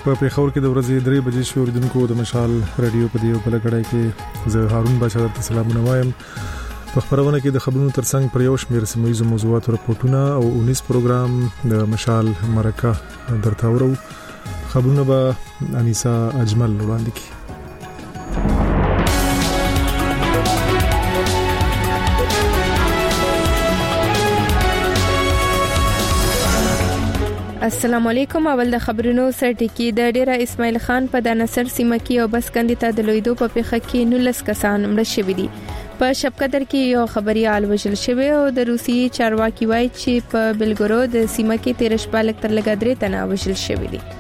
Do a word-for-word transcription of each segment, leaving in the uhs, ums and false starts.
په پیښور کې د ورځې درې بجې شو اوریدونکو د مشال رادیو په دیو په لګړای کې زه هارون بشار ته سلامونه وایم. په خبرونه کې د خبرونو ترڅنګ پر یو شمېر سیمایي موضوعات او راپورټونه او اونیس پروګرام د مشال مرکه درته ورو. خبرونه به انیسا اجمل وړاندې کړي. السلام علیکم. اول د خبرونو سرټکی. د ډیره اسماعیل خان په دانسر سیمه کې او بس کندې ته د لویدو په پیښه کې نولس کسان مړ شوي دي. په شبقدر کې یو خبريال وژل شوی او د روسیې چارواکي وایي چې په بلګرود سیمه کې تیر شپه لک تر لګ درې تنه وژل شوی دي.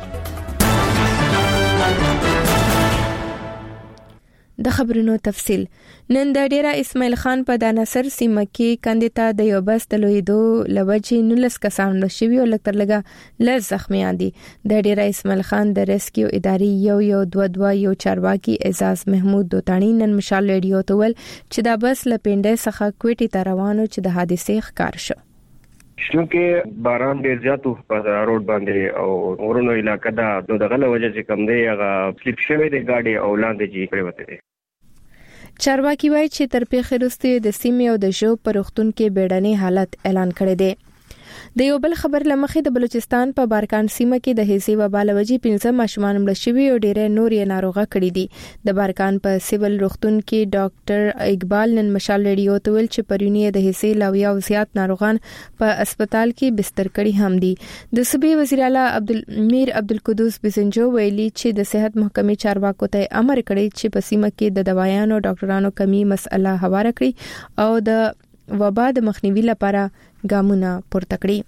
د خبرونو تفصيل. نن د ډیره اسماعیل خان په دانسر سیمه کې کندې ته د یو بس د لویدو لوجې نولس کسان مړ شوي او لکتر لګه لږ زخمیان دي. د ډیره اسماعیل خان د ریسکیو ادارې یو یو دوه دوه یو چارواکي اعزاز محمود دوتانی نن مشال رادیو ته ول چې دا بس لپینډه څخه کوټي ته روانو چې د حادثې ښکار شو. چې باران ډیر زیاتو په روډ باندې او ورونو علاقې دا دغه لوجې چې کم دی هغه سلیپ شوی دی ګاډي او لاندې جی پریوته دي. چارواکي وایي چې تر پیښې وروسته د سیمې او د ژوب پر وختون کې بیړنی حالت اعلان کړی دی. د یو بل خبر لمخې د بلوچستان په بارکان سیمه کې د هیڅي وبا لوجې پنځه ماشومان مړ شوي او ډېر نور یې ناروغه کړي دي. د بارکان په سیول روغتون کې ډاکټر اقبال نن مشال رادیو ته ویل چې پرونی د هیڅي لاویا او زیات ناروغان په هسپتال کې بستر کړي هم دي. د صوبې وزیر اعلی عبدالمیر عبدالقدوس بسنجو ویلي چې د صحت محکمې چارواکو ته امر کړی چې په سیمه کې د دوايانو ډاکټرانو کمی مسله هواره کړي او د وبا د مخنیوي لپاره ګامونه پورته کړي.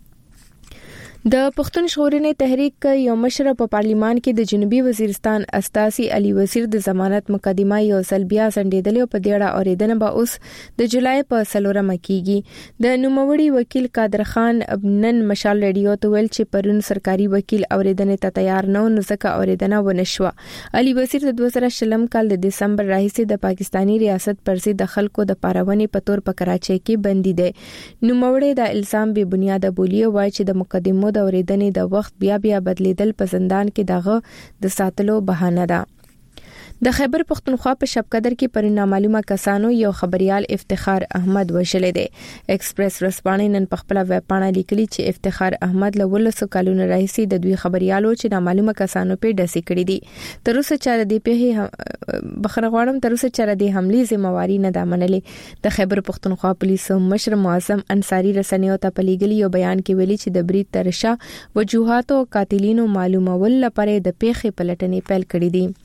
د پښتون ژغورنې تحریک یو مشر په پارلیمان کې د جنوبي وزیرستان استاذي علي وزیر د ضمانت مقدمه یو ځل بیا ځنډېدل او په دیړه اوریدنه به اوس د جولای په سلورمه کېږي. د نوموړي وکیل قادر خان نن مشال رادیو ته ویل چې پرون سرکاري وکیل اوریدنه ته تیار نه و ځکه اوریدنه ونه شوه. علي وزیر د دوه زره شلم کال د دسمبر راهیسې د پاکستانی ریاست پر ضد د خلکو د پارونې په تور په کراچۍ کې بندي دي. نوموړي د الزام به بنیاد بولی وایي چې د مقدمو د اوریدنې د وخت بیا بیا بدلیدل په زندان کې دغه د ساتلو بهانه ده. د خیبر پختونخوا په شبقدر کې پر نامعلومه کسانو یو خبريال افتخار احمد وژل دي. ایکسپریس ورسپانې نن په خپل ویب پاڼه لیکلي چې افتخار احمد له ولسو کالونو راځي د دوی خبريالو چې نامعلومه کسانو په ډسې کړې دي. تر اوسه چې د پیښې بخرغواړم تر اوسه چې د حملې ذمہواری نه ده منلې. د خیبر پختونخوا پولیسو مشر معظم انصاری رسنیو ته په لیکلي یو بیان کې ویلي چې د برید ترشا وجوهات او قاتلینو معلومول لپاره د پیښې پلټنې پیل کړې دي.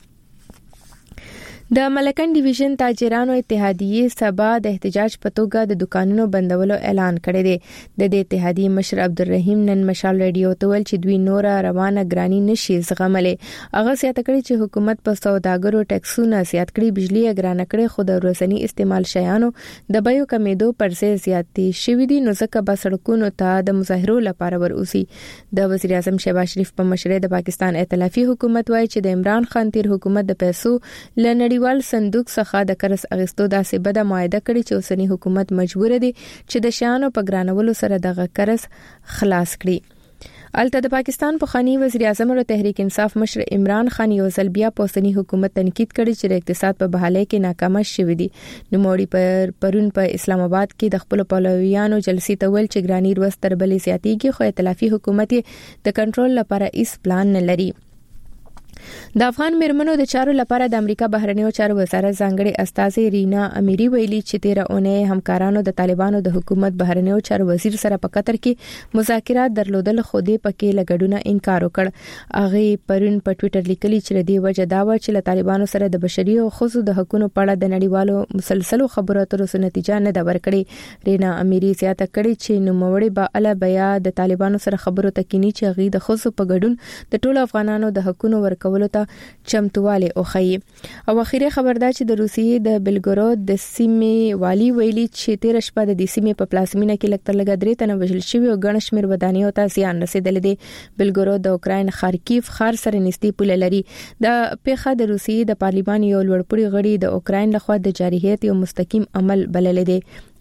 د ملکن ډیویژن تاجرانو اتحادیه سبا د احتجاج په توګه د دکانونو بندولو اعلان کړی دی. د دې اتحادیه مشر عبدالرحیم نن مشال رادیو ته ویل چې دوی نور روانه ګرانی نشي زغملې. هغه زیاته کړی چې حکومت په سوداګرو ټیکسونه زیات کړي، بجلی ګرانه کړي، خو د ورځنی استعمال شیانو د بیو کمیدو پر ځای زیاتې شوې دي نو ځکه به سړکونو ته د مظاهرو لپاره ورؤسي. د وزیر اعظم شهباز شریف په مشرۍ د پاکستان ائتلافي حکومت وایي چې د عمران خان تیر حکومت د پیسو لنړي ول صندوق څخه د قرض اغستو داسې بده معاهده کړې چې اوسنی حکومت مجبور دی چې د شیانو په ګرانولو سره دغه قرض خلاص کړي. الته د پاکستان پخوانی وزیر اعظم او تحریک انصاف مشر عمران خان یو ځل بیا په اوسنی حکومت تنقید کړي چې د اقتصاد په بحالۍ کې ناکامه شوې دي. نوموړي پر پرون په اسلام آباد کې د خپل پلویانو جلسې ته ویل چې ګرانی روز تر بلې زیاتېږي خو ائتلافي حکومت د کنټرول لپاره هیڅ پلان نه لري. د افغان میرمنو د چارو لپاره د امریکا بهرنیو چارو وزارت ځانګړي استاذ رینا امیری ویلي چې تیر اونۍ همکارانو د طالبانو د حکومت بهرنیو چارو وزیر سره په قطر کې مذاکرات درلودل خو دې پکې لګډونه انکار وکړ. هغه پرون په ټوئیټر لیکلي چې د وجه دا و چې له طالبانو سره د بشري او خصوصي د حقوقو په اړه د نړیوالو مسلسلو خبرو اترو سره نتیجه نه دا ورکړي. رینا امیری زیاته کړي چې نوموړي به اله بیا د طالبانو سره خبرو تکینی چې هغه د خصوصي په ګډون د ټولو افغانانو د حقوقو ورکولو ته چمتواله او خي. او اخیری خبردار چې د روسیې د بلګرود د سیمې والی ویلي چې تیر شپه د دې سیمې په پلاسمینه کې لکتر لګ درې تنه وژل شوی او ګڼ شمېر ودانیو ته زیان رسیدلی دی. بلګرود د اوکراین خارکیف ښار سره نږدې پوله لري. د پیښه د روسیې د پارلیمان یو لوړپوړي غړي د اوکراین لخوا د جارحیت یو مستقیم عمل بلل دي.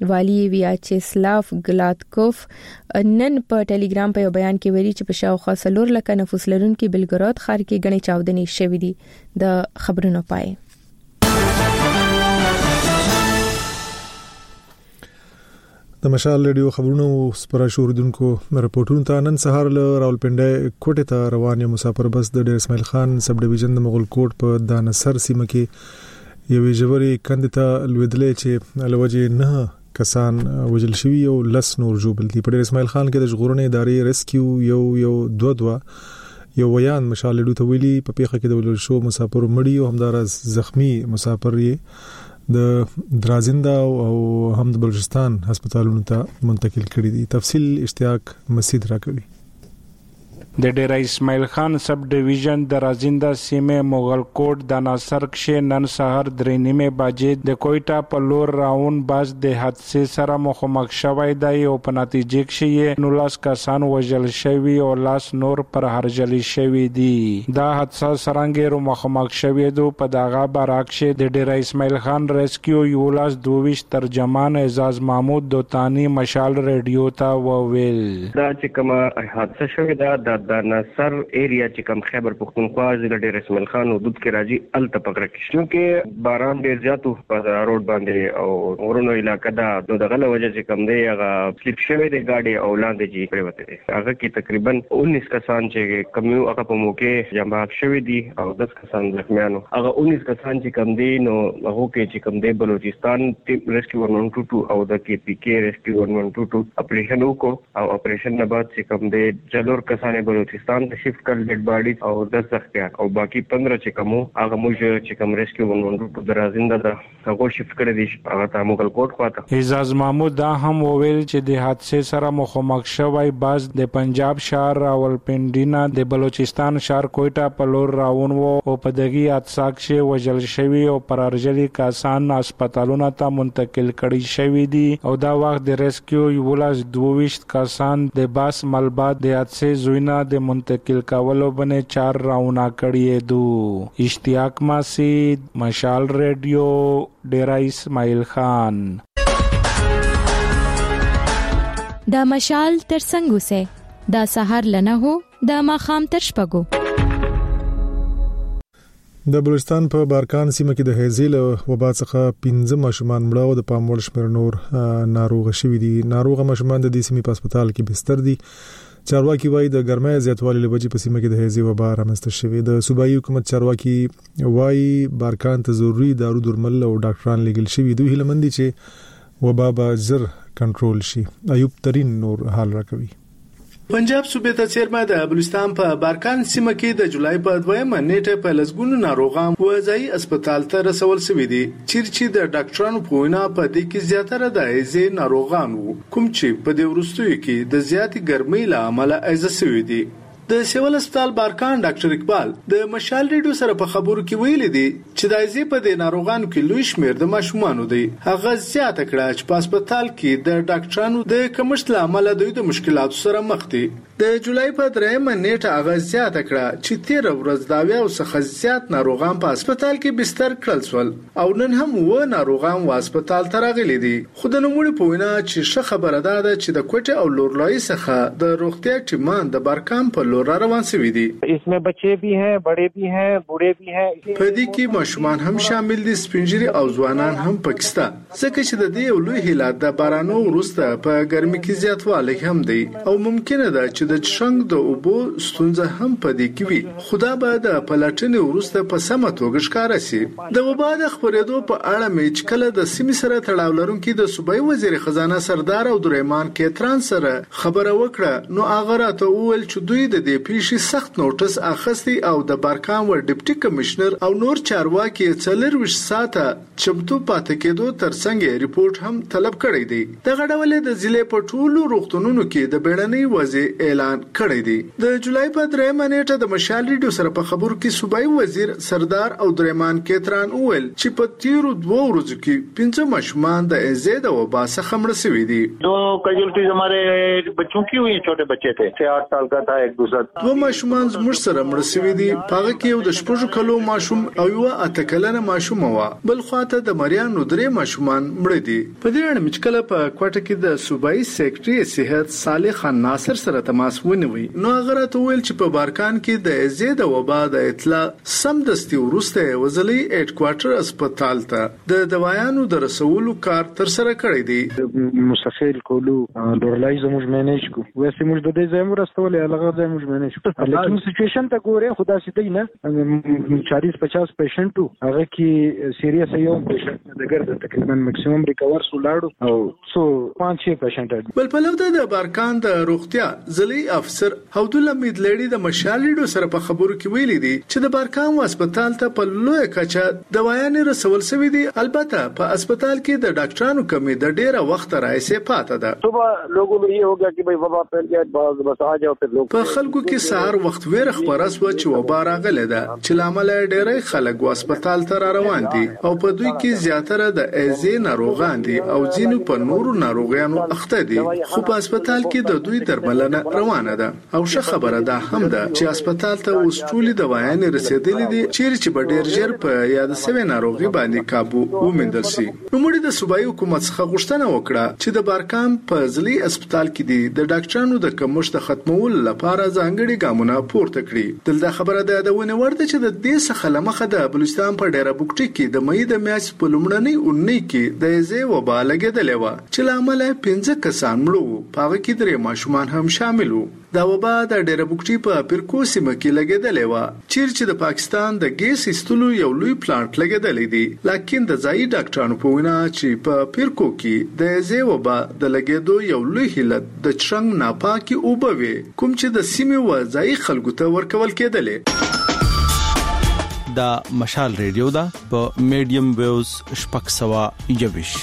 والی ویاچسلاف ګلاتکوف نن په ټلګرام په بیان کې ویلي چې په شاوخوا څلور لکه نفوس لرونکي بلګراد ښار کې غني چاودنې شوې دي. د خبرونو پای. د مشال ریډیو خبرونو سپارښت شوردونکو رپورټونو ته نن سهار له راولپنډي کوټه ته روان یو مسافر بس د ډیر اسماعیل خان سب ډیویژن د مغل کوټ په دانسر سیمه کې یو جوړی کند ته لویدلې چې لوجه نه کسان وجل شوی او لس نور جوبل دي. په ډیر اسماعیل خان کې د ژغورنې ادارې ریسکیو یو یو دو دو یو ویان مشال ریډیو ته ویلي په پیخه کې د ولر شو مسافر مړی او همدارس زخمی مسافر یې د درازنده او هم د بلوچستان هسپتالونو ته منتقل کړي دي. تفصیل اشتیاق مسید راکوي. د ډیر اسماعیل خان سب ډیویژن د رازنده سیمه مغل کوټ د ناصر کې نن سحر درې نیمه بجې د کوټا په لور راون باز د حادثه سره مخامخ شوی دی او په نتیجه کې نو لاس کسان وژل شوی او لاس نور پر هرجلی شوی دي. دا حادثه سرانګې رو مخامخ شوی دو په دغه براکشه د ډیر اسماعیل خان ریسکیو یو لاس دویش ترجمان اعزاز محمود دوتانی مشال ریډیو ته وویل. دا چې کومه حادثه شوی دا د نصر ایریا چې کوم خیبر پختونخوا ضلع ډیر اسماعیل خان حدود کې راځي ال تپګره کې چې باران ډیر زیاتو په روډ باندې او ورونو علاقې دا نو دغه وجه چې کوم دی هغه سلیپ شوی دی ګاډي او لاندې جی پریوته دي. هغه کې تقریبا انیس کسان چې کمیو هغه په موقع جمع شوی دي او دس کسان زخمیانو. هغه انیس کسان چې کوم دي نو هغه کې چې کوم دی بلوچستان ریسکیو ون ون ټو ټو او د کې پی کې ریسکیو ون ون ټو ټو اپریشن وکړو او اپریشن نه بعد چې کوم دی جلور کسان بلوچستان ته شفت کړل ډیډ باډي او دس زخمیان او باقي پندرہ چې کوم هغه موږ چې کوم ریسکیو ون ون ټو ټو درازنده دا هغه شفت کړی دي هغه ته مغل کوټ خواته. اعزاز محمود دا هم وویل چې د حادثه سره مخامخ شوی باز د پنجاب شهر راولپنډینا د بلوچستان شهر کوټا په لور روان وو او په دغه حادثه کې وژل شوی او پر ارجلی کسان هسپتالونو ته منتقل کړي شوی دي او دا وخت د ریسکیو یو لاس دویش کسان د باس ملبات د حادثه زوینا د منتقل کولو باندې چار راونا کړي دو. اشتیاق مسید مشال ریډیو ډیر اسماعیل خان. دا مشال تر څنګه سه دا سحر لنه هو دا ماخام تر شپګو. د بلوچستان په بارکان سیمه کې د هیزل وبا څخه پنځه ماشومان مړه او د پاموړ شمیر نور ناروغ شوي دي. ناروغ ماشومان د دې سیمې په هسپتال کې بستر دي. چارواکي وایي د ګرمۍ زیاتوالی له وجې په سیمه کې د هیزي وبا رامنځته شوې. د صوبایي حکومت چارواکي وایي بارکان ته ضروري دارو درمل او ډاکټران لګل شوي. دوی هیله مند دي چې وبا به زر کنټرول شي. ایوب ترين نور حال راکوي. پنجاب صوبې ته چیرمه د بلوچستان په بارکان سیمه کې د جولای په دویمه نیټه په لسګونو ناروغان وځي هسپتال ته رسول شوي دي. چیرې د ډاکټرانو په وینا په دې کې زیاتره د هیزي ناروغان وو کوم چې په دې وروستیو کې د زیاتې ګرمۍ له امله ایزه شوي دي. د سیول هسپتال بارکان ډاکټر اقبال د مشال ریډیو سره په خبرو کې ویلي دي چې د ایزي په د ناروغانو کې لوی شمیر د ماشومانو دی. هغه زیاته کړه چې په هسپتال کې د ډاکټرانو د کمښت له امله دوی د مشکلاتو سره مخ دي. د جولای په دریمه نیټه هغه زیاته کړه چې تیر ورځ دا ویاو څخه زیات ناروغان په هسپتال کې بستر کړل شول او نن هم و ناروغان و هسپتال ته راغلي دي. خو د نوموړي په وینا چې ښه خبره ده چې د کوټه او لورلای څخه د روغتیا ټیمان د بارکان په لور روان شوي دي. इसमें बच्चे भी हैं, बड़े भी हैं, बूढ़े भी हैं. په دې کې ماشومان هم شامل دي, سپینجری او ځوانان هم پکستا. ځکه چې د دې لوی هیلات د بارانو وروسته په ګرمۍ کې زیاتوالی هم دی او ممکنه ده چې د چشنګ د اوبو ستونزه هم په دې کې وي. خدا به د پلاتنې وروسته په سمه توګه ښکاره شي. د وبا د خپرېدو په اړه مې چې کله د سیمې سره تړاو لرونکي د صوبایي وزیر خزانه سردار عبدالرحمن کیتران سره خبره وکړه نو هغه راته وویل چې دوی د دې پیښې سخت نوټس اخیستی او د بارکان ور ډیپټي کمشنر او نور چارواکي څلور وش ساته چمتو پاتې کېدو ترڅنګ ریپورت هم طلب کړی دی. دغه ډول د ضلع په ټولو روغتونونو کې د بیړنۍ وضع اعلان کړی دی. د جولای په دریمه نیټه د مشال ریډیو سره په خبرو کې صوبایي وزیر سردار عبدالرحمن کیتران وویل چې په تیرو دوه ورځو کې پنځه ماشومان د ایزد او وبا څخه مړه شوي دي. دو کیجوالټیز हमारे बच्चों की हुई, छोटे बच्चे थे, छह आठ साल का था, एक दूसरे وزاد دوه ماشومان زموږ سره مړ شوي دي. هغه کې یو د شپږو کلو ماشوم او یو اته کلنه ماشوم و. بل خواته د مریانو درې ماشومان مړ دي. په دې اړه مچکله په کوټه کې د صوبایي سیکریټري صحت صالح خان ناصر سره تماس ونیوي. نو هغه راته ویل چې په بارکان کې د زیاده وبا د اطلاع سم دستي ورسته وزلي هډ کوارټر هسپتال ته د دوايانو د رسولو کار تر سره کړی دی. مستقل کولو لورلای زموږ مینیج کو واسه موږ د دې ځای مرستولې هغه ځای موږ مینیج کو. لیکن سچويشن ته ګوره خدا سي نه چالیس پچاس پیشنټو هغه کې سیریس یو پیشنټ دغه تقریبا میکسیمم ریکور سولاړو او څو پنځه شي پیشنټ. بل په لور د بارکان د روغتیا ځلې افسر حودل امید لړی د مشالېډو سره په خبرو کې ویلي دي چې د بارکان هسپتال ته په لوی کچه دوايانې رسول شوې دي. البته په هسپتال کې د ډاکټرانو کمی د ډیره وخت راځي پاتې ده. صبح لوگوں میں یہ ہو گیا کہ بھئی وبا پھیل گیا بعض بس آ جاؤ پھر لوگ په خلکو کې سهار وخت ویره خبره سو چې وبا راغله ده چې لامل ډیره خلک هسپتال ته روان دي او په دوی کې زیاتره د ایزي ناروغان دي او ځینو په نورو ناروغانو اخته دي. خو په هسپتال کې د دوی درملنه روانه ده او ښه خبره ده هم ده چې هسپتال ته اوس ټولې دوايانې رسیدلې دي چې په ډیر ژر په یاد سوي ناروغي باندې काबू ومندل شي. نو موږ د صوبایي حکومت څخه غوښتنه وکړه چې د بارکان په ځلي هسپتال کې دي د ډاکټرانو د کمښت ختمولو لپاره ځانګړي ګامونه پورته کړي. دلته خبره ده د ونه ورته چې د دې څخه لمخه د بلوچستان په ډیره بوکټي کې د مې د میاشتې په لومړنۍ اونۍ کې د ایزي وبا لګیدلې و چې لامل پنځه کسان مړو. په هغه کې درې ماشومان هم شامل وو. دا وبا د ډیره بوکټي په پیرکو سیمه کې لګیدلې و چې د پاکستان د ګیس ایستلو یو لوی پلانټ لګیدلې دی. لکه د ځای ډاکټرانو په وینا چې په پیرکو کې د ایزي وبا د لګیدو یو لوی هلت د چرنګ ناپاکي اوبوي کوم چې د سیمه و ځای خلکو ته ورکول کېدلې. دا مشال ریډیو دا په میډیم ویوز شپږ سوه یوویش.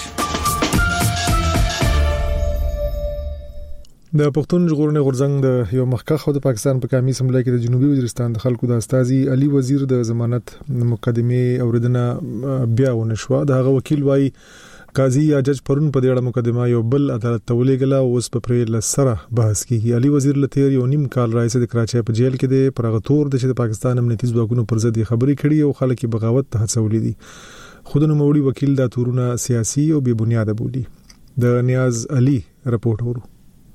د پښتون ژغورنې غورځنګ د یو مخکخ د پاکستان په قومي اسمبلی کې د جنوبي وزیرستان د خلکو د استاذي علي وزیر د ضمانت مقدمه اوریدنه بیا ونشو. د هغه وکیل وای قاضي یا جج پرون په دې اړه مقدمه یو بل عدالت ته ولېګله او اوس په پرې لسره بحث کیږي. علي وزیر لته یو نیم کال راځي د کراچۍ په جیل کې دی پر هغه تور د پاکستان امنیتي ځواکونو پر ضد خبرې کړي او خلک بغاوت ته هڅولې دي. خودنو موري وکیل دا تورونه سیاسي او بې بنیاده بولی. د نیاز علي رپورټ ورو.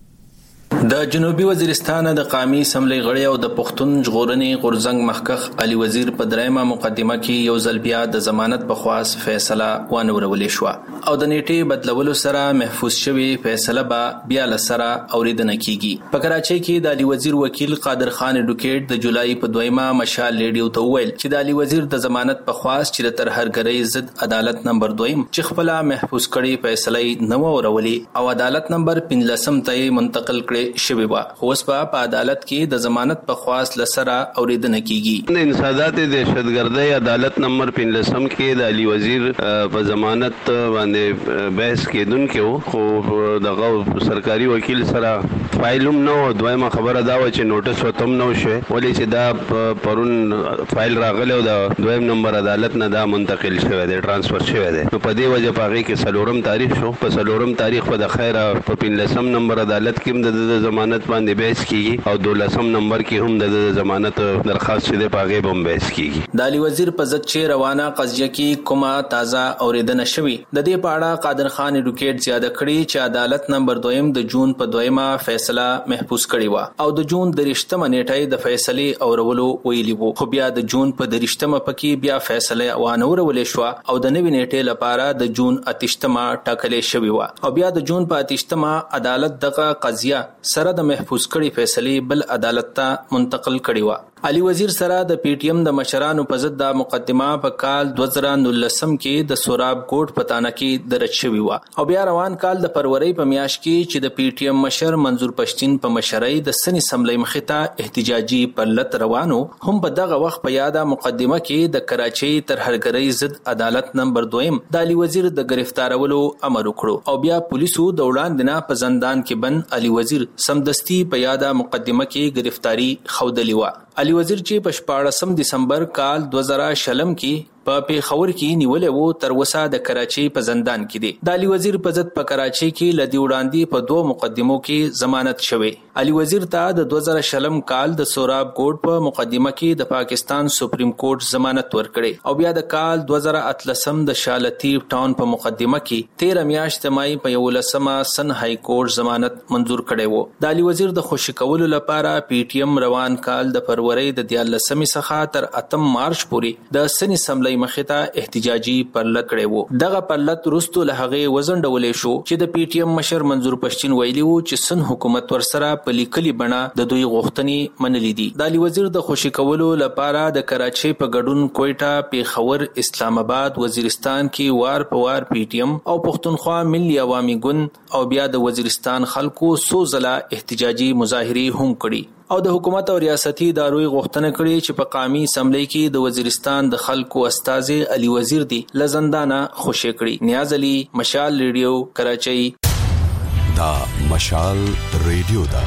د جنوبي وزیرستان د قومي اسمبلی غړی او د پښتون ژغورنې غورځنګ مخکخ علي وزیر په درېمه مقدمه کې یو ځل بیا د ضمانت په خواص فیصله وانورولې شو او د نیټې بدلولو سره محفوظ شوی فیصله به بیا لسره اوریدنه کیږي. په کراچۍ کې د علي وزیر وکیل قادر خان اډوکیټ د جولای په دویمه مشال ریډیو ته ویل چې د علي وزیر د ضمانت په خواص چې د ترهرګرۍ ضد عدالت نمبر دویم چې خپل محفوظ کړي فیصله نو اورولې او عدالت نمبر پنځلسم ته منتقل کړي شوی و. خو اوس په عدالت کې د ضمانت په خواص لسره اوریدنه کیږي. د انسداد دهشتګردۍ عدالت نمبر پنځلسم کې د علي وزیر په ضمانت باندې بحث کېدونکو خو دغه سرکاري وکیل سره فایلوم نو دویمه خبره دا و چې نوټس وتم نو شو ولې چې دا پرون فایل راغله او د دویم نمبر عدالت نه دا منتقل شوی دی ترانسفر شوی دی. نو په دې وجه پاره کې سلورم تاریخ شو په سلورم تاریخ په د خیره په پنځلسم نمبر عدالت کې د ضمانت باندې بحث کیږي او دولسم نمبر کې هم د ضمانت درخواست شوه په هغه باندې بحث کیږي. د علي وزیر په ضد چې روانه قضیه کې کومه تازه اوریدنه شوی د دې په اړه قادر خان اډوکیټ زیاده کړی چې عدالت نمبر دویم د جون په دویمه فیصله محفوظ کړی و او د جون د رښتمه نیټه د فیصله اورولو ویلی وو. خو بیا د جون په رښتمه پکې بیا فیصله وانورولې شو او د نوې نیټه لپاره د جون اتشتمه ټاکلې شوی و او بیا د جون په اتشتمه عدالت دغه قضیه سره د محفوظ کړي فیصله بل عدالت ته منتقل کړي و. علي وزیر سره د پی ټی ایم د مشرانو په ضد د مقدمه په کال دوه زره نولسم کې د سوراب کوټ پتانه کې درج شوی و او بیا روان کال د فروری په میاشت کې چې د پی ټی ایم مشر منظور پښتين په مشرۍ د سن اسمبلی مخته احتجاجي پرلط روانو هم په دغه وخت په یاده مقدمه کې د کراچۍ ترهرګرۍ ضد عدالت نمبر دویم د علي وزیر د گرفتارولو امر وکړو او بیا پولیسو د وړاندې نه په زندان کې بند علي وزیر سمدستي په یاده مقدمه کې گرفتاری خودلی و. علي وزیر چې په شپاړسم دسمبر کال دوه زره شلم کې په پیښور کې نیولې وو، تر وسه د کراچي په زندان کې دی. د علي وزیر په ضد په کراچي کې لدی وړاندې په دوه مقدمو کې ضمانت شوی. علي وزیر ته د دوه زره شلم کال د سوراب کوټ په مقدمه کې د پاکستان سپریم کورټ ضمانت ورکړي او بیا د کال دوه زره اتلسم د شالتیب ټاون په مقدمه کې تیرہ میاشت مای په یولسمه سن های کورټ ضمانت منظور کړي وو. د علي وزیر د خوشی کولو لپاره پی ټی ایم روان کال د فروری د دیارلسمې څخه تر اتم مارچ پورې د سن اسمبلی مخې ته احتجاجي پرلط کړی وو. دغه پرلط وروسته له هغه وزنډولې شو چې د پی ټی ایم مشر منظور پښتين ویلي وو چې سن حکومت ورسره په لیکلي بڼه د دوی غوښتنې منلې دي. د علي وزیر د خوشی کولو لپاره د کراچي په ګډون کوټا، پیښور، اسلام آباد، وزیرستان کې وار په وار پی ټی ایم او پښتونخوا ملي عوامي ګوند او بیا د وزیرستان خلکو سو ځله احتجاجي مظاهرې هم کړي او د حکومت او ریاستي ادارو غوښتنه کړې چې په قومي اسمبلی کې د وزیرستان د خلکو استازي علي وزیر دی لزندانه خوشی کړي. نیاز علي، مشال ریډیو، کراچي. دا مشال ریډیو دا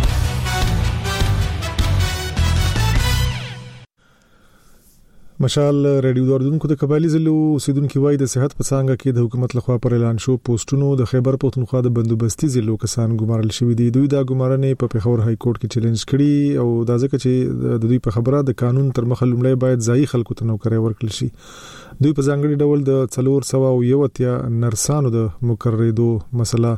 مشال ریډیو دوردونکو د قبایلی ضلعو اوسیدونکو وای د صحت په څنګه کې د حکومت لخوا پر اعلان شو پوسټونو د خیبر پختونخوا د بندوبستي ضلعو کسان ګمارل شوی دي. دوی دا ګمارنې په پیښور های کورټ کې چیلنج کړي او دا ځکه چې د دوی په خبره د قانون تر مخه لومړی باید ځای خلکو ته نوکري ورکړل شي. دوی په ځانګړي ډول د څلور سوه او یو اتیا نرسانو د مقرریدو مسله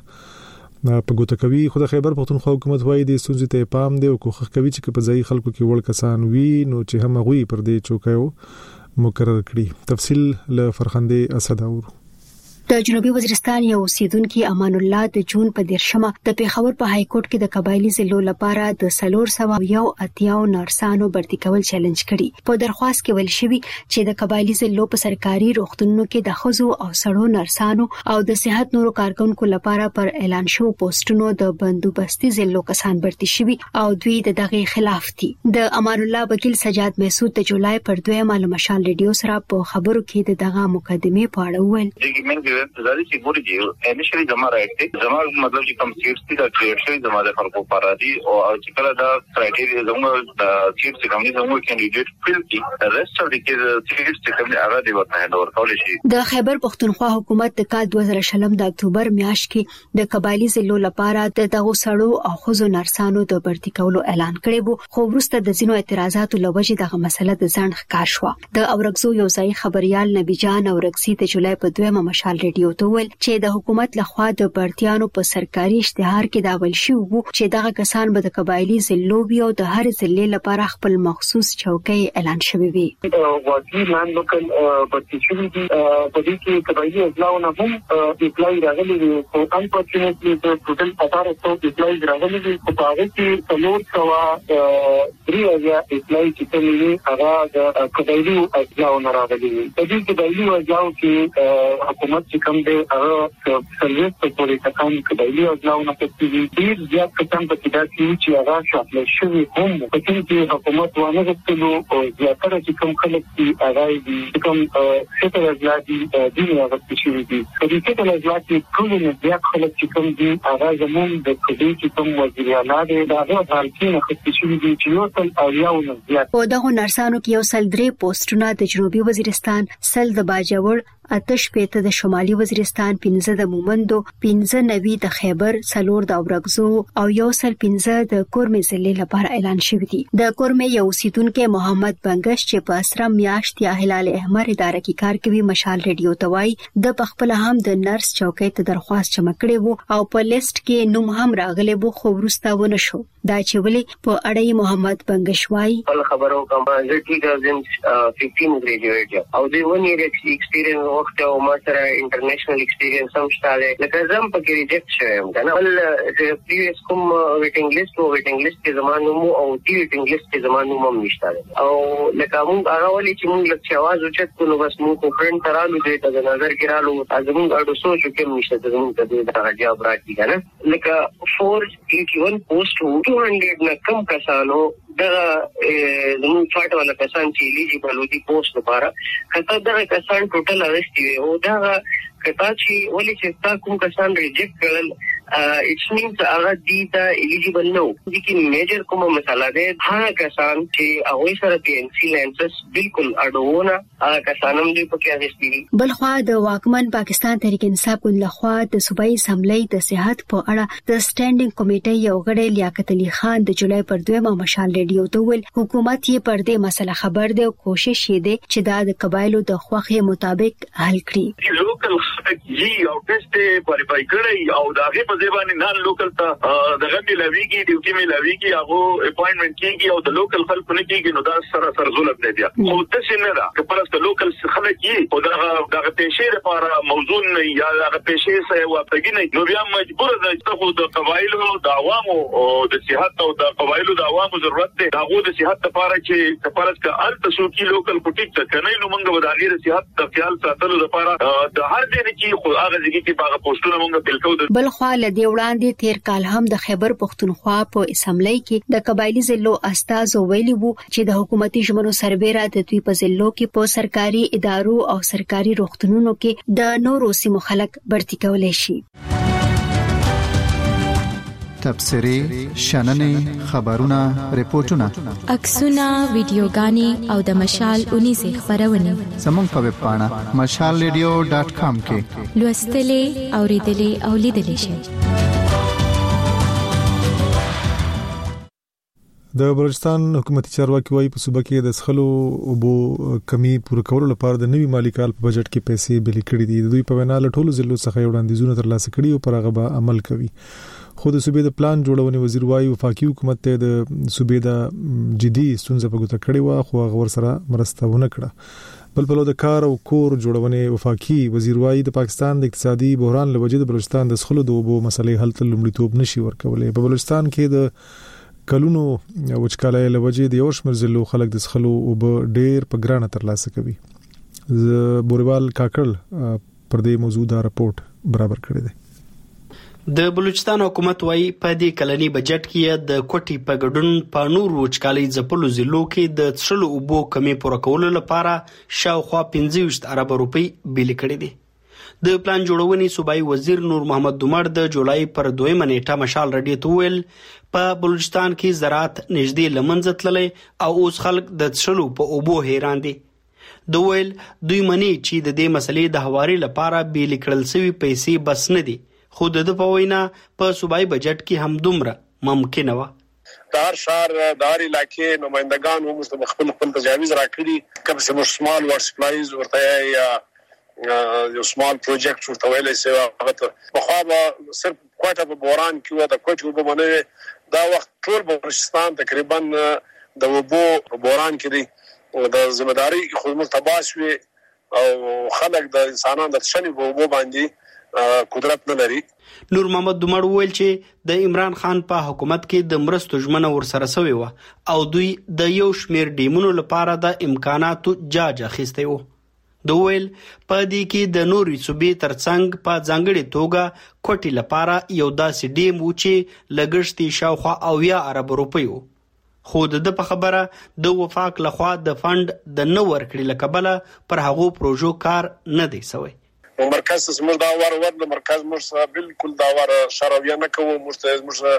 په ګوته کوي. خو د خیبر پختونخوا حکومت وایي د ستونزې ته پام دی او کوښښ کوي چې په ځای خلکو کې وړ کسان وي نو چې هم غوي پر دې چوکایو مقرر کړي. تفصیل له فرخنده اسد اورو. د جنوبي وزیرستان یو اوسیدونکو امان الله د جون په دیرشمه د پیښور په های کورټ کې د قبایلی ضلعو لپاره د څلور سوه یو اتیاو نرسانو برتي کول چیلنج کړي. په درخواست کې ویل شوی چې د قبایلی ضلعو په سرکاري روغتونونو کې د خزو او سړو نرسانو او د صحت نورو کارکونکو لپاره پر اعلان شو پوسټونو د بندوبستي ضلعو کسان برتي شوي او دوی د دغه خلاف دي. د امان الله وکیل سجاد محسود د جولای پر دویمه له مشال ریډیو سره په خبرو کې د دغه مقدمه په اړه وویل. زادي چې ګوري دی انیشلی زما راځي زما مطلب چې کوم سیټ دي دا کریټ شوی زما د خلکو لپاره دي او چې کله دا کرایټیریا زموږ د سیټ چې کوم دي زموږ کینډیډیټ فیل کی رست اف د سیټ چې کوم هغه دی ورته هندور کول شي. د خیبر پختونخوا حکومت د کال دوه زره شلم د اکتوبر میاشت کې د قبایلی ضلعو لپاره د دغه سړو او خزو نرسانو د برتي کولو اعلان کړی وو، خو وروسته د ځینو اعتراضاتو لوجې دغه مسله د ځان ښکار شو. د اورګزو یو ځای خبريال نبی جان اورګزي د جولای په دویمه مشال ریډیو ته ویل چې د حکومت لخوا د برتیانو په سرکاري اشتهار کې دا ول شو چې دغه کسان به د قبایلی ضلعو او د هر ضلع لپاره خپل مخصوص چوکۍ اعلان شوی وي. واقعي لاند لوکل برتي شوی دي په دې کې قبایلی اضلاع نه هم اپلای راغلي دي او انفورچونټلی د ټوټل اټاره سو اپلای راغلي دي په هغه کې څلور سوه درې یا اپلای چې کوي هغه د قبایلی اضلاع نه راغلي دي. په دې قبایلی اضلاع کې حکومت چې کوم دی هغه سرویس په پورې کسان قبایلی اضلاع نه کوي. ډیر زیات کسان په کې دا چې هغه شامل شوی هم په کې حکومت ونه غوښتلو او زیاتره چې کوم خلک چې هغه دي کوم څه اضلاع دي د هغه شوی دي. په دې کې د اضلاع کې ټول نه زیات خلک چې کوم دي هغه زموږ د کډي چې کوم وزیر اعلی دی دا هغه حالتي نه خپل شوی دي چې یو تل او یو نه زیات. په دغه نرسانو کې یو سل درې پوسټونه د جنوبي وزیرستان، سل د باجوړ، اتش پیته د شمالي وزیرستان، پنځه د مومندو، پنځه نوي د خیبر، څلور د اورګزو او یو سل پنځه د کورمې ضلع لپاره اعلان شوی دي. د کورمې یو اوسیدونکو محمد بنگش چې په اسره میاشت یا هلال احمر اداره کې کار کوي مشال ریډیو ته وایي د پخپل هم د نرس چوکۍ ته درخواست چمه کړی وو او په لیست کې نوم هم راغلی وو خو وروسته ونه شو. دا چې ولې په اړه محمد بنگش وایي ول خبرو کوم زه two thousand fifteen ګریجویټ او د ون ایئر ایکسپیرینس وخت او ما سره انټرنیشنل ایکسپیرینس هم شته. لکه زم په کې ریجیکټ شوم کنه ول د پریویس کوم ویټینګ لیست او ویټینګ لیست کې زمانو مو او دی ویټینګ لیست کې زمانو مو نشته او لکه موږ هغه ولې چې موږ لکه आवाज اوچت کو نو بس موږ فرند ترالو دې ته نظر ګرالو ازمون اډو سوچ کوم نشته زموږ ته د راځي راځي کنه لکه four eighty-one پوسټ two hundred نه کم کسانو دا زموږ فاټ والا کسان چې ایلیجیبل دي پوسټ لپاره کته دا کسان ټوټل ارست دي او دا کته چې ولې چې تا کوم کسان ریجیکټ کړل اټس مینز هغه دي ته الیجیبل نو دي کې میجر کومه مسله ده هغه کسان چې هغه سره پی ان سی لانسس بالکل اډوونه هغه کسان هم دې پکې اغستې. بلخوا د واکمن پاکستان تحریک انصاف ګوند لخوا د صوبایي اسمبلی د صحت په اړه د سټینډینګ کمیټې یو غړی لیاقت علي خان د جولای پر دویمه مشال ریډیو ته ویل حکومت یې پر دې مسله خبر دی او کوشش یې دی چې دا د قبایلو د خوښې مطابق حل کړي. لوکل جی او ټیسټ پریفای کړی او دا غي په ځبانه نه لوکل ته دغه ملويږي ډیوټي ملويږي هغه اپاینټمنت کیږي او د لوکل خلکو نه کیږي نو دا سره سره ظلم دی بیا خو د څه نه دا چې پرسته لوکل خلک یې او دا دغه پېښې لپاره موضوع نه یا دغه پېښې سره واپګی نه نو بیا مجبور ده چې خو د قبایلو د عوامو او د صحت او د قبایلو د عوامو ضرورت دی داغه د صحت لپاره چې کفارت کا ال تسوکی لوکل پټیک ته کنه نو موږ ودانې د صحت د خیال ساتلو لپاره د هر ځای کې خو هغه ځای کې باغ پوسټونه موږ بالکل بل خو لدی وړاندې تیر کال هم د خیبر پختونخوا په اسمبلی کې د قبایلی ضلعو استازو ویلي وو چې د حکومتي ژمنو سربېره د دوی په ضلعو کې په سرکاري ادارو او سرکاري روغتونونو کې د نورو سیمو خلک برتي کولای شي. تبصري شننې خبرونه ریپورتونه عکسونه ویډیوګانې او د مشال اونیزه خبرونه زموږ په ویب پاڼه مشال ریډیو ډاټ کام کې لوستلې اوریدلې او لیدلې شئ. د بلوچستان حکومتي چارواکي وايي په صوبه کې د څښلو اوبو کمی پوره کولو لپاره د نوي مالي کال په بجټ کې پیسې بلې کړې دي. د دوی په وینا له ټولو ضلعو څخه یو وړاندیزونه ترلاسه کړي او پر هغه به عمل کوي. خو د صوبې د پلان جوړونې وزیر وايي وفاقي حکومت ته د صوبې د جدي ستونزې په ګوته کړې و خو هغه ور سره مرسته ونه کړه. بل په لور د کار او کور جوړونې وفاقي وزیر وايي د پاکستان د اقتصادي بحران لوجې د بلوچستان د څښلو د اوبو مسلې حل ته لومړیتوب نشي ورکولای. په بلوچستان کې د کلونو وچکالۍ لوجې د یو شمېر ضلعو خلک د څښلو اوبو ډېر په ګرانه ترلاسه کوي. بوریوال کاکړ پر دې موضوع دا راپورټ برابر کړی دی. د بلوچستان حکومت وايي په دې کلني بجټ کې د کوټي په ګډون په نور وچکالۍ ځپلو ضلعو کې د څښلو اوبو کمی پوره کولو لپاره شاوخوا پنځه ویشت ارب روپۍ بیل کړي دي. د پلان جوړونې صوبایي وزیر نور محمد دومر د جولای پر دویمه نیټه مشال رډي ته ویل په بلوچستان کې زراعت نږدې لمنځه تللی او اوس خلک د څښلو په اوبو حیران دي. د ویل دوی مني چې د دې مسلې د هواري لپاره بیل کړل شوی پیسې بس نه دي خو د په وینا په صوبایي بجټ کې هم دومره ممکنه و. د هر شهر د هر علاقې نمائندگان هم مستخدم خپل تجاویز راکړي کوم چې مشمال ور سپلایز ورته یا یو سمال پروجیکټ ورته ویل شي هغه په خو به صرف کوټه په بوران کې و د کوټه په باندې دا وخت ټول بلوچستان تقریبا د وبو بوران کې دی او د ځمداري خو متباس وي او خلک د انسانانو د شنی په وبو باندې قدرت نه لري. نور محمد دومر ویل چې د عمران خان په حکومت کې د مرستو ژمنه ورسره سوی و او دوی د یو شمیر ډیمونو لپاره د امکاناتو جاج اخیستی و. د ویل په دې کې د نوري صوبې ترڅنګ په ځانګړي توګه کوټي لپاره یو داسې ډیم و چې لګښتي شاوخوا اویا ارب روپۍ و. خو د په خبره د وفاق لخوا د فند د نو ورکړي لکبله پر هغو پروژو کار نه دی سوی. مرکز سمج دا وار ور د مرکز مرسه بالکل دا وار شرویا نه کوو مرسته مرسه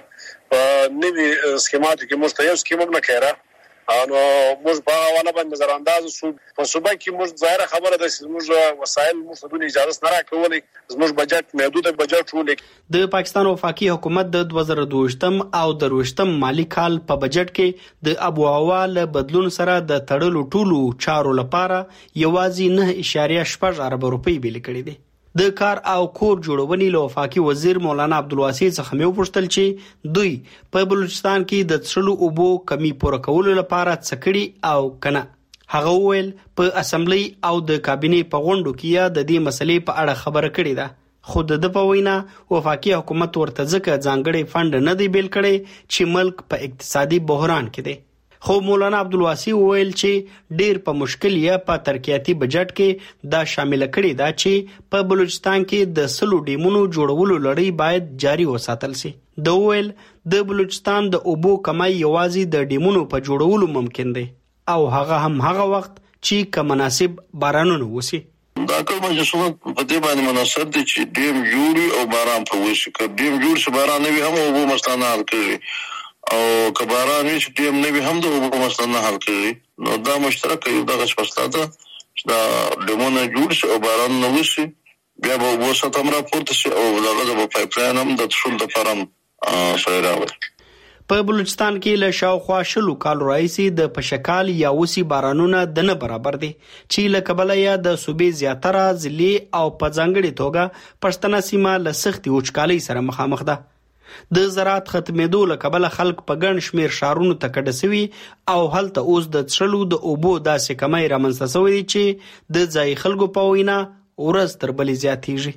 په نوی سکیمات کې مرسته یو سکیم نه کړه انو موږ په حواله باندې نظر انداز شو په صوبه کې موږ ظاهر خبره ده چې موږ وسایل مفدون اجازه نه راکولې موږ بجټ محدود بجټ ولې. د پاکستان وفاقي حکومت د دوه زره دوه او دروشتم مالی کال په بجټ کې د ابو اول بدلون سره د تړلو ټولو چارو لپاره یوازې نه اشاریه شپږ ارب روپۍ بیل کړي دي. د کار او کور جوړونې له وفاقي وزیر مولانا عبدالواسع څخه مې وپوښتل چې دوی په بلوچستان کې د څښلو اوبو کمی پوره کولو لپاره څه کړي او کنه. هغه ویل په اسمبلی او د کابینې په غونډو کې د دې مسلې په اړه خبره کړې ده خو د په وینا وفاقي حکومت ورته ځکه ځانګړي فند نه دی بیل کړي چې ملک په اقتصادي بحران کې دی. خو مولانا عبدالواسع ویل چې ډیر په مشکل یا په ترقیاتي بجټ کې دا شامل کړي دا چې په بلوچستان کې د سلو ډیمونو جوړولو لړۍ باید جاری وساتل شي. د ویل د بلوچستان د اوبو کمای یوازې د ډیمونو په جوړولو ممکن دی او هغه هم هغه وخت چې که مناسب بارانونه وسی. دا کوم مجلسونه په دې باندې مناسب دي چې ډیم جوړي او باران په وشي کې ډیم جوړ شي باران نه وي هم او مسله حل کړي او که باران وي چې ډیم نه وي هم د مسله حل کړي نو دا مشترک یو دغه شپسته ده چې دا ډیمونه جوړ شي او باران نه وشي بیا به وسه تمره پورته شي او دغه د پایپ لاین هم د ټول د فرم سره راوړي. په بلوچستان کې له شاوخوا شلو کال راځي د پشکال یا وسی بارانونه د نه برابر دي چې له کبله یا د صوبې زیاتره ضلع او په ځانګړي توګه پښتنه سیمه له سختي وچکالۍ سره مخامخ ده. د زراعت ختمېدو له کبله خلک په ګڼ شمېر ښارونو ته کډه سوي او هلته اوس د څښلو د اوبو داسې کمی رامنځته سوی دی چې د ځایي خلکو په وینا ورځ تر بلې زیاتېږي.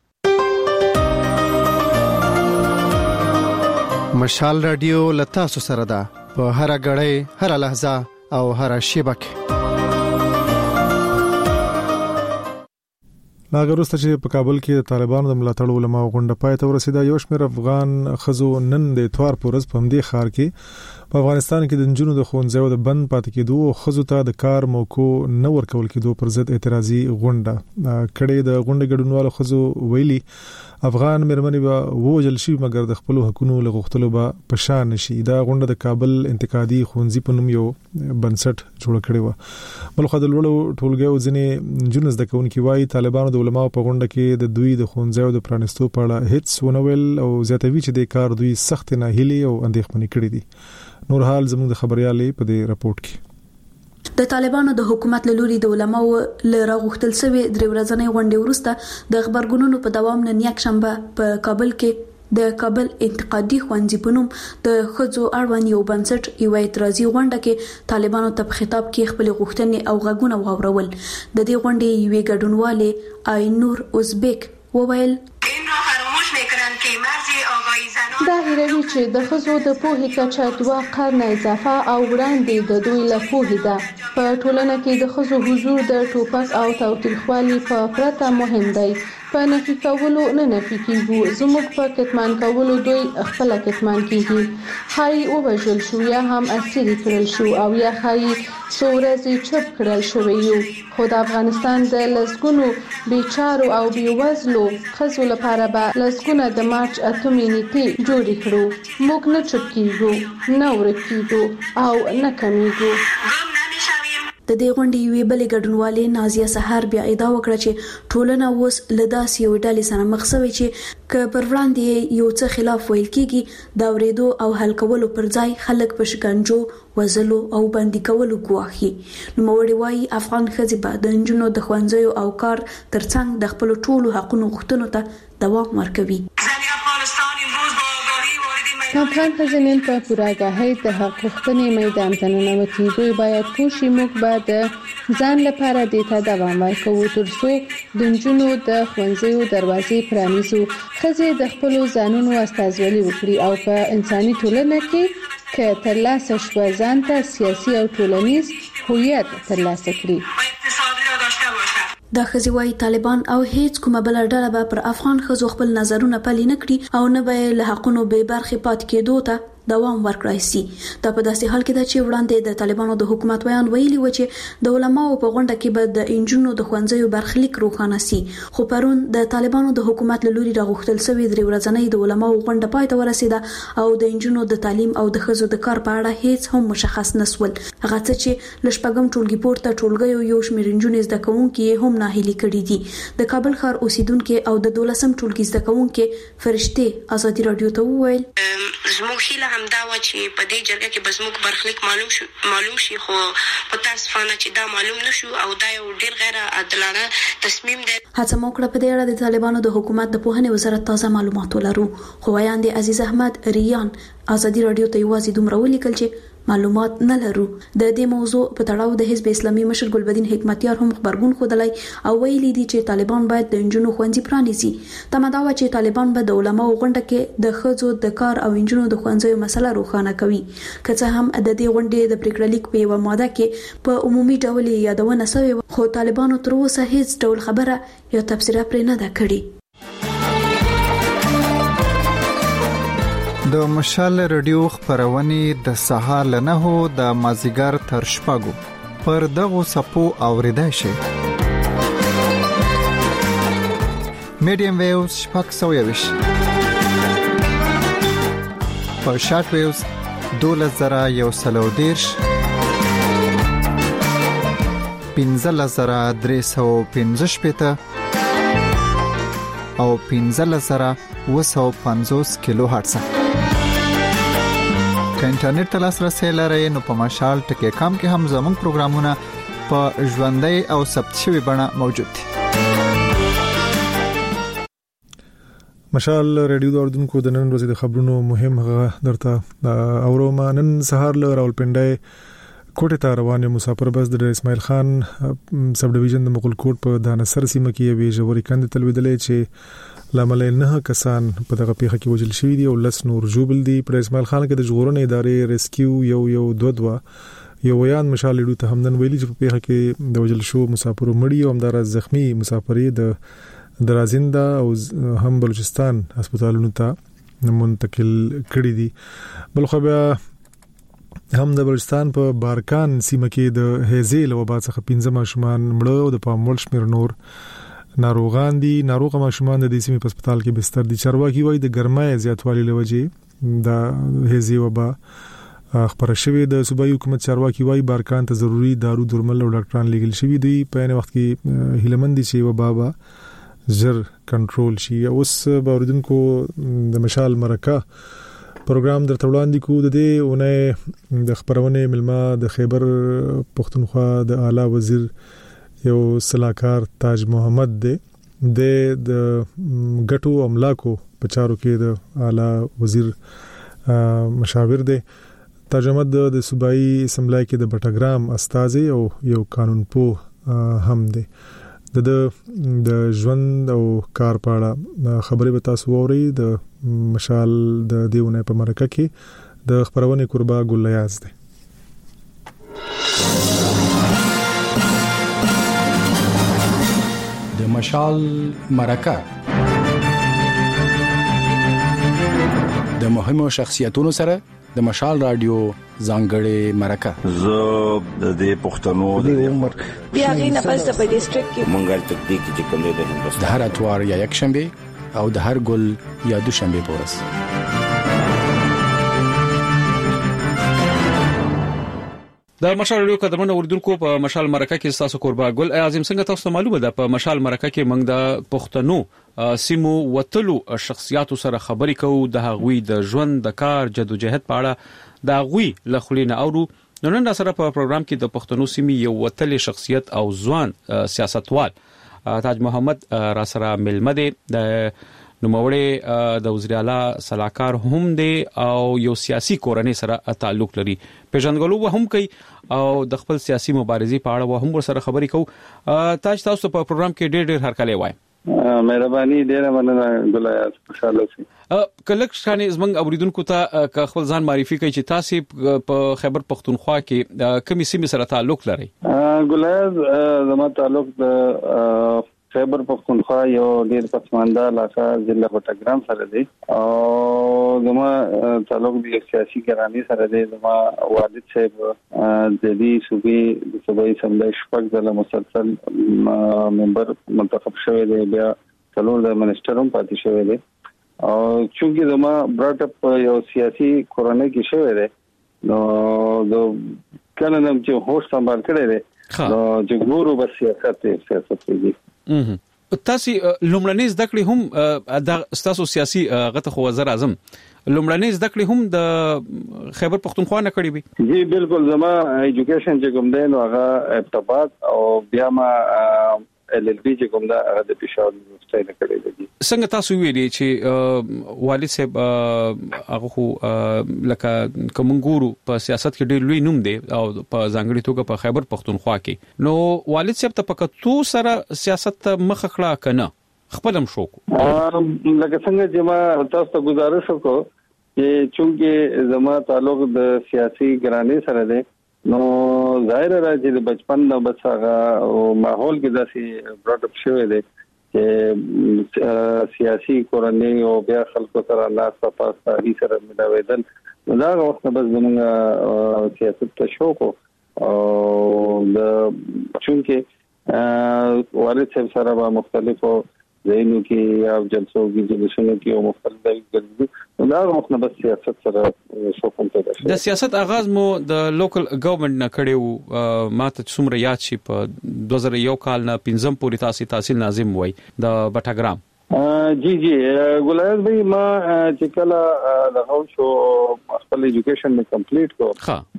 مشال رادیو لتا سو سره ده په هر غړې هر لحظه او هر شیبه کې. ناګروسته چې په کابل کې د طالبانو د ملاتړ علماء غونډه پای ته ورسیده. یو شمېر افغان خزو نن د اتوار پورز په همدې ښار کې په افغانستان کې د نجونو د ښوونځیو د بند پاتې کېدو او خزو ته د کار موقع نه ورکول کېدو پر ضد اعتراضي غونډه کړې. د غونډې ګډونوالو خزو ویلي افغان مرمنې به ووجل شي مګر د خپل حقوقو لغښتلو به پشان نشي. دا غونډه د کابل انتقادي ښوونځي په نوم یو بنسټ جوړ کړی و. بل خو د لوړو ټولګیو ځینې نجونې زده کوونکي وایي طالبانو د علماء په غونډه کې د دوی د ښوونځیو د پرانستو په اړه هیڅ ونه ویل او زیاتوي چې د کار دوی سخت ناهیلي او اندېښمنې کړې دي. نور حال زموږ د خبريالې په دې راپورټ کې. د طالبانو د حکومت له لوري د علماو له راغښتل سوي درې ورځې غونډې وروسته د خبرګونونو په دوام نن یک شنبه په کابل کې د کابل انتقادي ښوونځي په نوم د خځو اړوند یو بنسټ یو اعتراضي غونډه کې طالبانو ته په خطاب کې خپل غوښتنې او غږونه واورول. د دې غونډې یوې ګډونوالې آینور ازبک وویل دا هیروي چې د خزو د پوهې کچه دوه قرنه اضافه او وړاندې د دوی له پوهې ده. په ټولنه کې د خزو حضور د ټوپک او تاوتریخوالي په پرته مهم دی. په نفي کولو نه نفي کیږي، زموږ په کتمان کولو دوی خپل کتمان کیږي. خای وبجل شو یا هم اسیر کړل شو او یا خای څورزي چپ کړل شو یو. خو د افغانستان د لسګونو بیچارو او بیوزلو خزو لپاره به لسګونه د مارچ اتمې نیټې جوړې کړو. موږ نه چپ کیږو، نه ورکیږو او نه کمیږو. د دې غونډې یوې بلې ګډونوالې نازیه سحر بیا ادعا وکړه چې ټولنه اوس له داسې یو ډلې سره مخ شوې چې که پر وړاندې یو څه خلاف ویل کېږي د اورېدو او حل کولو پر ځای خلک په شکنجو وزلو او بندي کولو ګواښي. نوموړې وایي افغان ښځې به د نجونو د ښوونځیو او کار ترڅنګ د خپلو ټولو حقونو غوښتنو ته دوام ورکوي. افغان ښځې په پوره آګاهۍ د حق غوښتنې میدان ته ننوتي. دوی باید پوه شي موږ به د ځان لپاره دې ته دوام ورکوو تر څو د نجونو د ښوونځیو دروازې پرانیزو. ښځې د خپلو ځانونو استازولي وکړي او په انساني ټولنه کې که ترلاسه شوه ځان ته سیاسي او ټولنیز هویت ترلاسه کړي. دا خزي وايي طالبان او هیڅ کومه بل ډله به پر افغان خزو خپل نظرونه پلي نه کړي او نه به له حقونو به برخه پات کېدو ته دوام ورکړای شي. دا په داسې حال کې ده چې وړاندې د طالبانو د حکومت ویان ویلي و چې د علماو په غونډه کې به د انجونو د ښوونځیو برخلیک روښانه شي. خو پرون د طالبانو د حکومت له لوري راغښتل شوی درې ورځې د علماو غونډه پای ته ورسیده او د انجونو د تعلیم او د خزو د کار په اړه هیڅ هم مشخص نسول. هغه څه چې لشپګم ټولګي پورته ټولګي یو شمېر انجونې زده کوونکي هم ناهیلي کړي دي. د کابل ښار اوسیدونکو او د دولسم ټولګي زده کوونکو فرشته ازادي رادیو ته وویل زموږ هیله همدا و چې په دې جرګه کې به زموږ برخلیک معلوم شي معلوم شي خو په تاسفانه چې دا معلوم نشو او دا یو ډیر غیر عادلانه تصمیم دی. هڅه مو کړه په دې اړه د طالبانو د حکومت د پوهنې وزارت تازه معلومات ولرو. خو وایاندې عزیز احمد ریان ازادي رادیو ته یوازې دومره ولیکل چې معلومات نه لرو. د دې موضوع په تړاو د حزب اسلامي مشر ګلبدین حکمتیار هم خبرګون خودلای او ویلي دي چې طالبان باید د انجونو ښوونځي پرانیزي. تمه دا و چې طالبان به د علماو غونډه کې د خځو د کار او انجونو د ښوونځیو مسله روښانه کوي. که څه هم د دې غونډې د پریکړه لیک په یو ماده کې په عمومي ډول یادونه شوې خو طالبانو تر اوسه هیڅ ډول خبره یا تفسیر پرې نه ده کړې. د مشال رادیو خبرونه د سهار له نهو د مازیګر تر شپږو پر دغه سپو اوریدای شي. میډیم ویوز شپږ سوه یوویشت په شارټ ویوز دولس زره یو سل او دېرش پنځلس زره درې سوه پنځه شپېته او پنځلس زره اوه سوه پنځوس کیلو هرتز. که انټرنیټ ته لاسرسی لرئ نو په مشال ټکی کام کې هم زموږ پروګرامونه په ژوندۍ او ثبت شوي بڼه موجود دي. مشال ریډیو د اردوونکو د نن ورځې د خبرونو مهم هغه درته اورو. ما نن سهار له راولپنډۍ کوټه ته روان مسافر بس د اسماعیل خان سب ډیویژن د مغل کوټ په دانسر سیمه کې یوې ژورې کندې تلویدلې چې لامل نه کسان په دغه پیښه کې وژل شوي دي او لس نور جوبل دي. پر اسماعیل خان کې د ژغورنې ادارې ریسکیو یو یو دوه دوه یو ویان مشال لیدو ته همدن ویلي چې په پیښه کې د وژل شو مسافرو مړي او همدار زخمی مسافرې د درازنده او هم بلوچستان هسپتالونو ته منتقل کړي دي. بل خو بیا هم د بلوچستان په بارکان سیمه کې د هیزې له وبا څخه پنځه ماشومان مړه او د پامول شمیر نور ناروغان دي. ناروغ ماشومان د دې سیمې په هسپتال کې بستر دي. چارواکي وایي د ګرمۍ زیاتوالي له وجې د هیزې وبا خبره شوې. د صوبایي حکومت چارواکي وایي بارکان ته ضروري دارو درمل او ډاکټران لګل شوي دي. په عین وخت کې هیلمند دي چې وبا به زر کنټرول شي. اوس باوردونکو د مشال مرکه پروګرام درته وړاندې کوو. د دې اونۍ د خبرونه ملما د خیبر پښتونخوا د اعلی وزیر یو صلاحکار تاج محمد دی. د غټو املاکو په چارو کې د اعلی وزیر مشاور دی. تاج محمد د صوبایي اسمبلی کې د بټګرام استازي او یو قانون پوه هم دی. د د ژوند او کار په اړه خبرې به تاسو ووري. د مشال د دیونه په مرکه کې د خبرونه قربا ګلیاز دی. د مشال مرکه د مهمو شخصیتونو سره د مشال رادیو ځانګړې مرکه. زه د دې پښتنو د عمر بیا غینه پس په ډیسټریکټ کې منګل تکتیک چې کوم دی د هندوستان د هر اتوار یا یک شنبه او د هر ګل یا دوشنبه پورس. د مشال ریډیو قدرمن اوریدونکو په مشال مرکه کې تاسو قربا ګل اعظم څنګه تاسو معلومه ده په مشال مرکه کې موږ د پښتنو سیمو وتلو شخصیاتو سره خبرې کوو. د هغوی د ژوند د کار جدوجہد په اړه د هغوی له خلینو اورو. نن سره په پروګرام کې د پښتنو سیمې یو وتلې شخصیت او ځوان سیاستوال تاج محمد را سره ملمه دي. د نوموړی د وزیر اعلی صلاحکار هم دی او یو سیاسي کورنۍ سره تعلق لري. پیژنګلو هم کوي او د خپل سیاسي مبارزې په اړه هم ور سره خبرې کوو. تاج تاسو په پروګرام کې ډېر ډېر هرکلی وای. مهرباني ډیره مننه ګلایات خوشاله شئ. کله ښانه زمنګ اوریدونکو ته خپل ځان معرفي کوي چې تاسو په خیبر پښتونخوا کې کومې سیمې سره تعلق لرئ؟ ګلایات زما تعلق د خیبر پښتونخوا یو ډیر پسمانده علاقه ضلع بټګرام سره دی او زما تعلق د سیاسي ګرانی سره دی. زما والد صاحب د دې صوبې د صوبایي اسمبلی شپږ ځله مسلسل ممبر منتخب شوی دی. بیا څلور د منسټر هم پاتې شوی دی او چونکی زما براټ اپ یو سیاسي کورنۍ کې شوی دی نو د کله نم چې هوښ سمبال کړی دی نو چې ګورو بس سیاست سیاست دی. تاسو لومړنۍ زده کړې هم د تاسو سیاسي غته خو وزیر اعظم لومړنۍ زده کړې هم د خیبر پښتونخوا نه کړې وي؟ جی بالکل. زما ایجوکیشن چې کوم دی نو هغه ابتداء او بیا ما ال ال بي چې کوم دا هغه د پېښور یونیورسيټي نه کړې دي. څنګه تاسو ویلي چې والد صاحب هغه خو لکه کومګورو په سیاست کې ډېر لوی نوم دی او په ځانګړي توګه په خیبر پښتونخوا کې نو والد صاحب ته پکتو سره سیاست مخ خړه کنه خپلم شو کو لکه څنګه چې ما تاسو ته گزارش وکړ چې چونکه زما تعلق د سیاسي ګرانی سره دی نو ظاهر راځي د بچپن نو بس هغه ماحول کې داسې براټ اپ شوی دی چې سیاسي کورنۍ او بیا خلکو سره لاس په پاس هغه سره ملاویدل دا وخت بس زموږ سیاست ته شوق او د چونکه والد صاحب سره په مختلفو زینو کې یا جلسو کې جلسونو کې او مختلف ګرځي دا موږ بس سیاست سره شو کوم ته د سیاست آغاز مو د لوکل ګورنمنت نه کړیو ماته څومره یاد شي په دوه زره یو کال نه پنځم پورې تاسو تحصیل ناظم وای د بټاګرام. جی جی ګلایز بھائی ما چې کله دغه شو خپل ایجوکیشن می کمپلیټ کو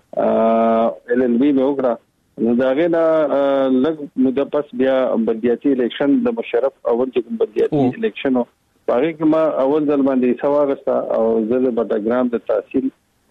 ها ال ال بي مې وکړه نو دا غینا لګ مده پس بیا بلدیاتي الیکشن د مشرف اول چې بلدیاتي الیکشن هغه کې ما اول ځل باندې سواغستا او زه د بټاګرام د تحصیل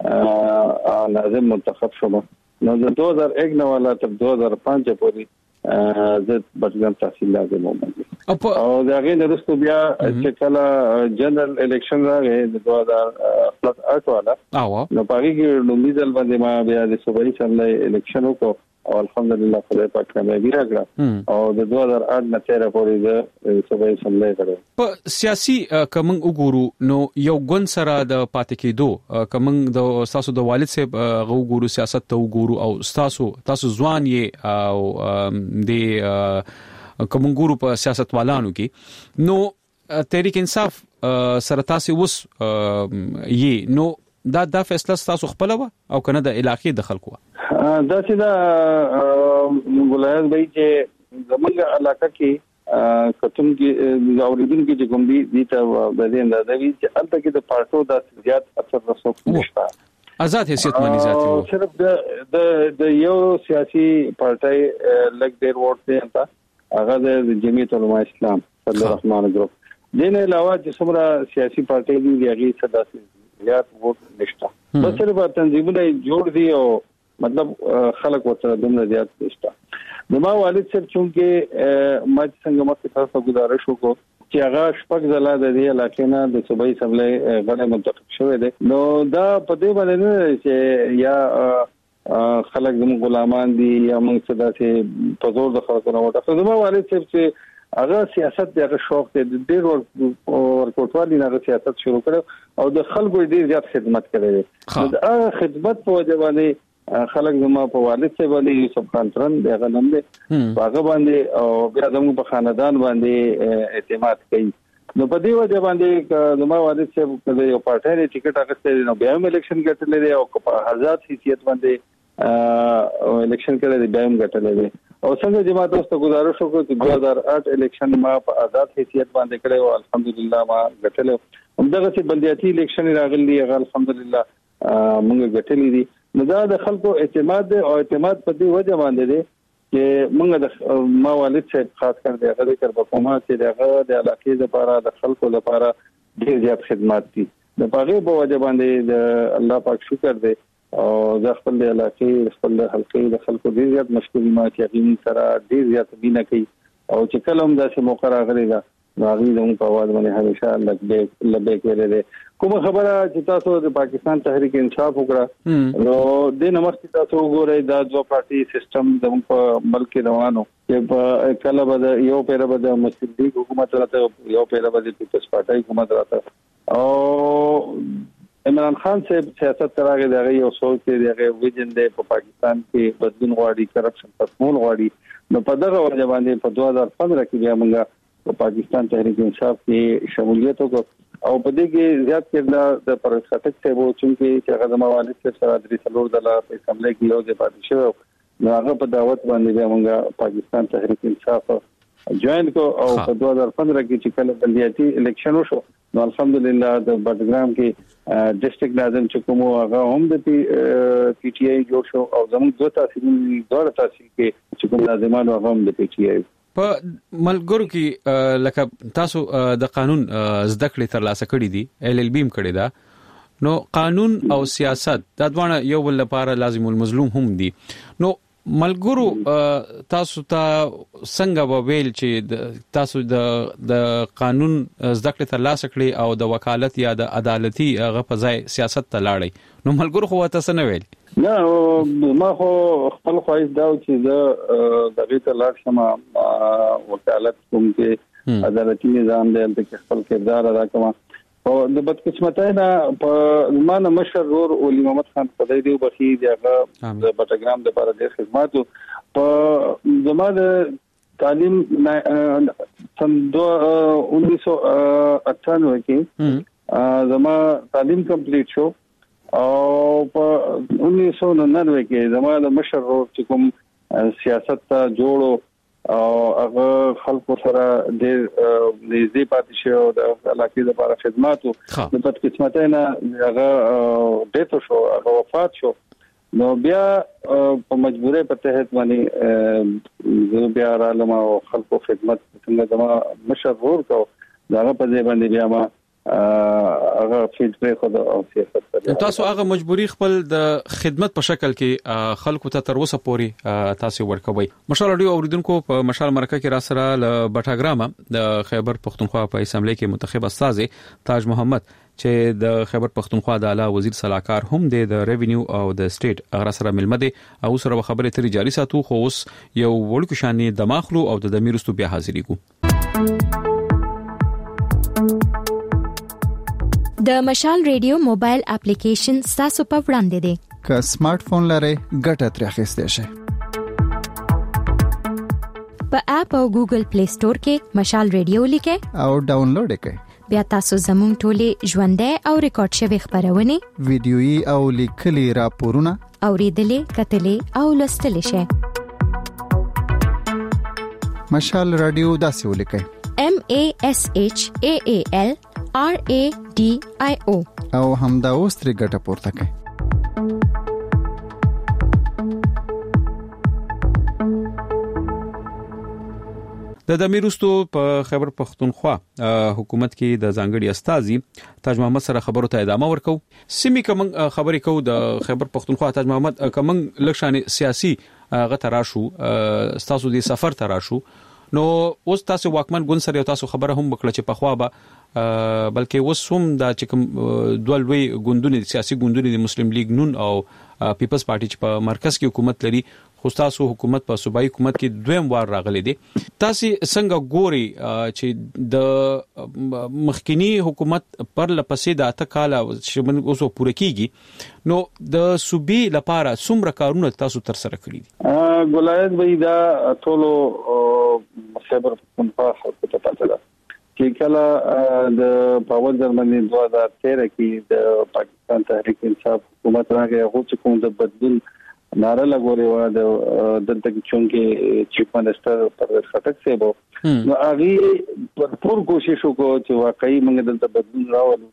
ناظم منتخب شوم نو د دوه هزار یک نه والا تر دوه هزار پنځه پورې زه بټاګرام تحصیل ناظم وم او دا غینا رسو بیا چې کله جنرال الیکشن راغی د دوه هزار اته والا نو پاره کې نو میزل باندې ما بیا د صوبایي سملای الیکشن وکړ او الحمدلله خدای پاک کامیابی راکړه او د دوه هزار اته نه تیر پورې د صوبایي سملای کړو. په سیاسي کوم وګورو نو یو ګون سره د پاتې کېدو کوم د تاسو د والد صاحب وګورو سیاست ته وګورو او تاسو تاسو ځوان یې او د کوم وګورو په سیاست والانو کې نو تحریک انصاف سره تاسو وس یې نو دا دا فیصله تاسو خپل و او کنه د علاقې د خلکو دا چې دا ولایت به چې زموږ علاقه کې کتم کې اوریدونکو کې کوم دي د ته د اندازې وی چې البته کې د پارټو د زیات اثر رسوب نشته آزاد حیثیت مانی ذاتی وو صرف د د د یو سیاسي پارټي لګ ډیر ووټ دی انت هغه د جمعیت علماء اسلام صلی الله الرحمن الرحیم دین علاوه چې څومره سیاسي پارټي دي هغه صدا زیات ووټ نشته بس صرف تنظیمونه جوړ دي او مطلب خلک ورته دومره زیات نشته. د ما والد صاحب چې ما څنګه مخکې تاسو گزارش وکړو چې هغه شپږ ځله د دې علاقې نه د صوبایي سملای غړي منتخب شوی دی نو دا په دې باندې نه چې یا خلک زموږ غلامان دي یا موږ صدا چې په زور د خلکو نه وټه د ما والد صاحب چې هغه سیاست دغه شوق دی د ډیر ورکوټوالي نه سیاست شروع کړو او د خلکو ډیر زیات خدمت کړی دا خدمت په وجه باندې خلک زما په والد صاحب باندې یوسف خان ترن دغه نوم دی هغه باندې او بیا زموږ په خاندان باندې اعتماد کوي نو په دې وجه باندې زما والد صاحب کله یو پارټي ټیکټ اخیستل نو بیا هم الیکشن ګټلې دی او په آزاد حیثیت باندې او الیکشن کړي دی بیا هم ګټلې دی او څنګه چې ما تاسو گزارش وکړ چې دوه هزار اته الیکشن ما په آزاد حیثیت باندې کړی او الحمدلله ما ګټلې همدغه چې بلدیاتي الیکشن راغلی هغه الحمدلله موږ ګټلې دي نو دا د خلکو اعتماد او اعتماد په دې وجه باندې دی چې موږ د ما والد صاحب خاص کر دی هغه ذکر وکوم چې دغه د علاقې لپاره د خلکو لپاره ډیر زیات خدمات دي د پاره په وجه باندې د الله پاک شکر دی او د خپل علاقې خپل حلقې د خلکو ډیر زیات مشکوري ما چې یقین سره ډیر زیات بینه کوي او چې کله هم داسې موقع راغلی دا راغلی د په اواز باندې همیشه لبیک لبیک ویلې کوم خبره چې تاسو د پاکستان تحریک انصاف وکړه نو د نمستی تاسو وګورئ دا دوه پارټي سیستم د په ملک روانو چې په کله به یو پیره به د مسلم لیگ حکومت راته یو پیره به د پیپلز پارټي حکومت راته او عمران خان صاحب سیاست تراغه دغه یو سوچ دی دغه ویژن دی په پاکستان کې بدلون غواړي کرپشن ختمول غواړي نو په دغه وجه باندې په دوه هزار پندره کې بیا موږ په پاکستان تحریک انصاف کې شمولیت وکړو او په دې کې زیات کړه د پرویز خټک صاحب چې هغه د موالد سره درې څلور ډله په اسمبلی کې یو ځای پاتې شو نو هغه په دعوت باندې بیا موږ پاکستان تحریک انصاف جوائن کو او په دوه هزار پندره کې چې کله بلدیاتي الیکشن وشو نو الحمدلله د بټګرام کې ډیسټریکټ ناظم چې کوم هغه هم د پی ټی آی جوړ شو او زموږ دوه تحصیلي دوه تحصیل کې چې کوم ناظمان هغه هم د پی ټی آی په ملګرو کې لکه تاسو د قانون زده کړې ترلاسه کړې دي ال ال بي م کړې ده نو قانون او سیاست دا دوه یو بل لپاره لازم المظلوم هم دي نو ملګرو تاسو ته څنګه وویل چې تاسو د د قانون زده کړې ترلاسه کړې او د وکالت یا د عدالتي هغه په ځای سیاست ته لاړې نو ملګرو خو تاسو نه ویل نه ما خو خپل خواهش دا چې زه دغه ته لاړ شم وکالت کوم کې عدالتي نظام دی چې خپل کردار ادا کوم او د بدقسمتۍ نه په مانه مشر ور علي محمد خان خدای دی وبخي دغه د بټګرام د لپاره د خدماتو په زماده تعلیم سن उन्नीस सौ अट्ठानवे کې زما تعلیم کمپلیټ شو او په उन्नीस सौ ننانوے کې زما د مشر ورور چې کوم سیاست ته جوړو او هغه خلکو سره د دې پاتې شو د علاقې لپاره خدماتو د پد قسمته نه هغه ډیټ شو هغه وفات شو نو بیا په مجبورې په تحت باندې بیا عالم او خلکو خدمت څنګه زما مشر ورور کو داغه په ځای باندې بیا ما هغه فیلډ پرې خو د سیاست ته تاسو هغه مجبوری خپل د خدمت په شکل کې خلکو ته تر اوسه پورې تاسو ورکوي. مشال اډیو اوریدونکو په مشال مرکه کې را سره ل بټاګرام د خیبر پختونخوا په اسمبلی کې منتخب استاد تاج محمد چې د خیبر پختونخوا د اعلی وزیر صلاحکار هم د ریوینیو او د سټیټ اغه سره ملمده او سره خبرې تری جاري ساتو خو اوس یو وړکو شانې دماغلو او د دمیرستو بیا حاضرې کو. د مشال ریډیو موبایل اپلیکیشن تاسو په وړاندې دی. که سمارټ فون لرئ ګټه ترې اخیستئ شئ. په اپ او ګوګل پلی سٹور کې مشال ریډیو لیکئ او ډاونلوډ کړئ. بیا تاسو زموږ ټولې ژوندۍ او ریکارډ شوی خبرونه ویډیويي او لیکلي راپورونه اوریدلې کتلې او لوستلې شئ. مشال رادیو داسې ولیکئ M A S H A A L R A D I O او همدا اوس ترې ګټه پورته کړئ. د دمیرستو په خیبر پختونخوا حکومت کې د ځانګړي استاذي تاج محمد سره خبرو ته ادامه ورکو. سیمه کوم خبرې کو د خیبر پختونخوا تاج محمد کوم لکشان سیاسي غته راشو تاسو د سفر ته راشو نو اوس تاسو واکمن ګوند سره تاسو خبره هم وکړه چې په خوا به بلکې اوس هم د چکم دولوي ګوندونه سیاسي ګوندونه د مسلم لیگ نون او پیپلز پارټي چې په مرکز کې حکومت لري خو تاسو حکومت په صوبایي حکومت کې دویم وار راغلي دي. تاسو څنګه ګوري چې د مخکینی حکومت پر لپسې د اته کال شمن اوسو پوره کیږي نو د صوبې لپاره څومره کارونه تاسو تر سره کړی دي؟ ګولایت وی دا ټولو خبر پختونخوا خلکو ته پاتې ده چې کله د پاور جرمني دوه هزار تیرہ کې د پاکستان تحریک انصاف حکومت راغی هغه چې کوم د بدلون ناره لګولې و د دلته کې چونکه چیف منسٹر پرویز خټک صاحب نو هغه پر کوشش وکړو چې واقعي موږ دلته بدلون راوړو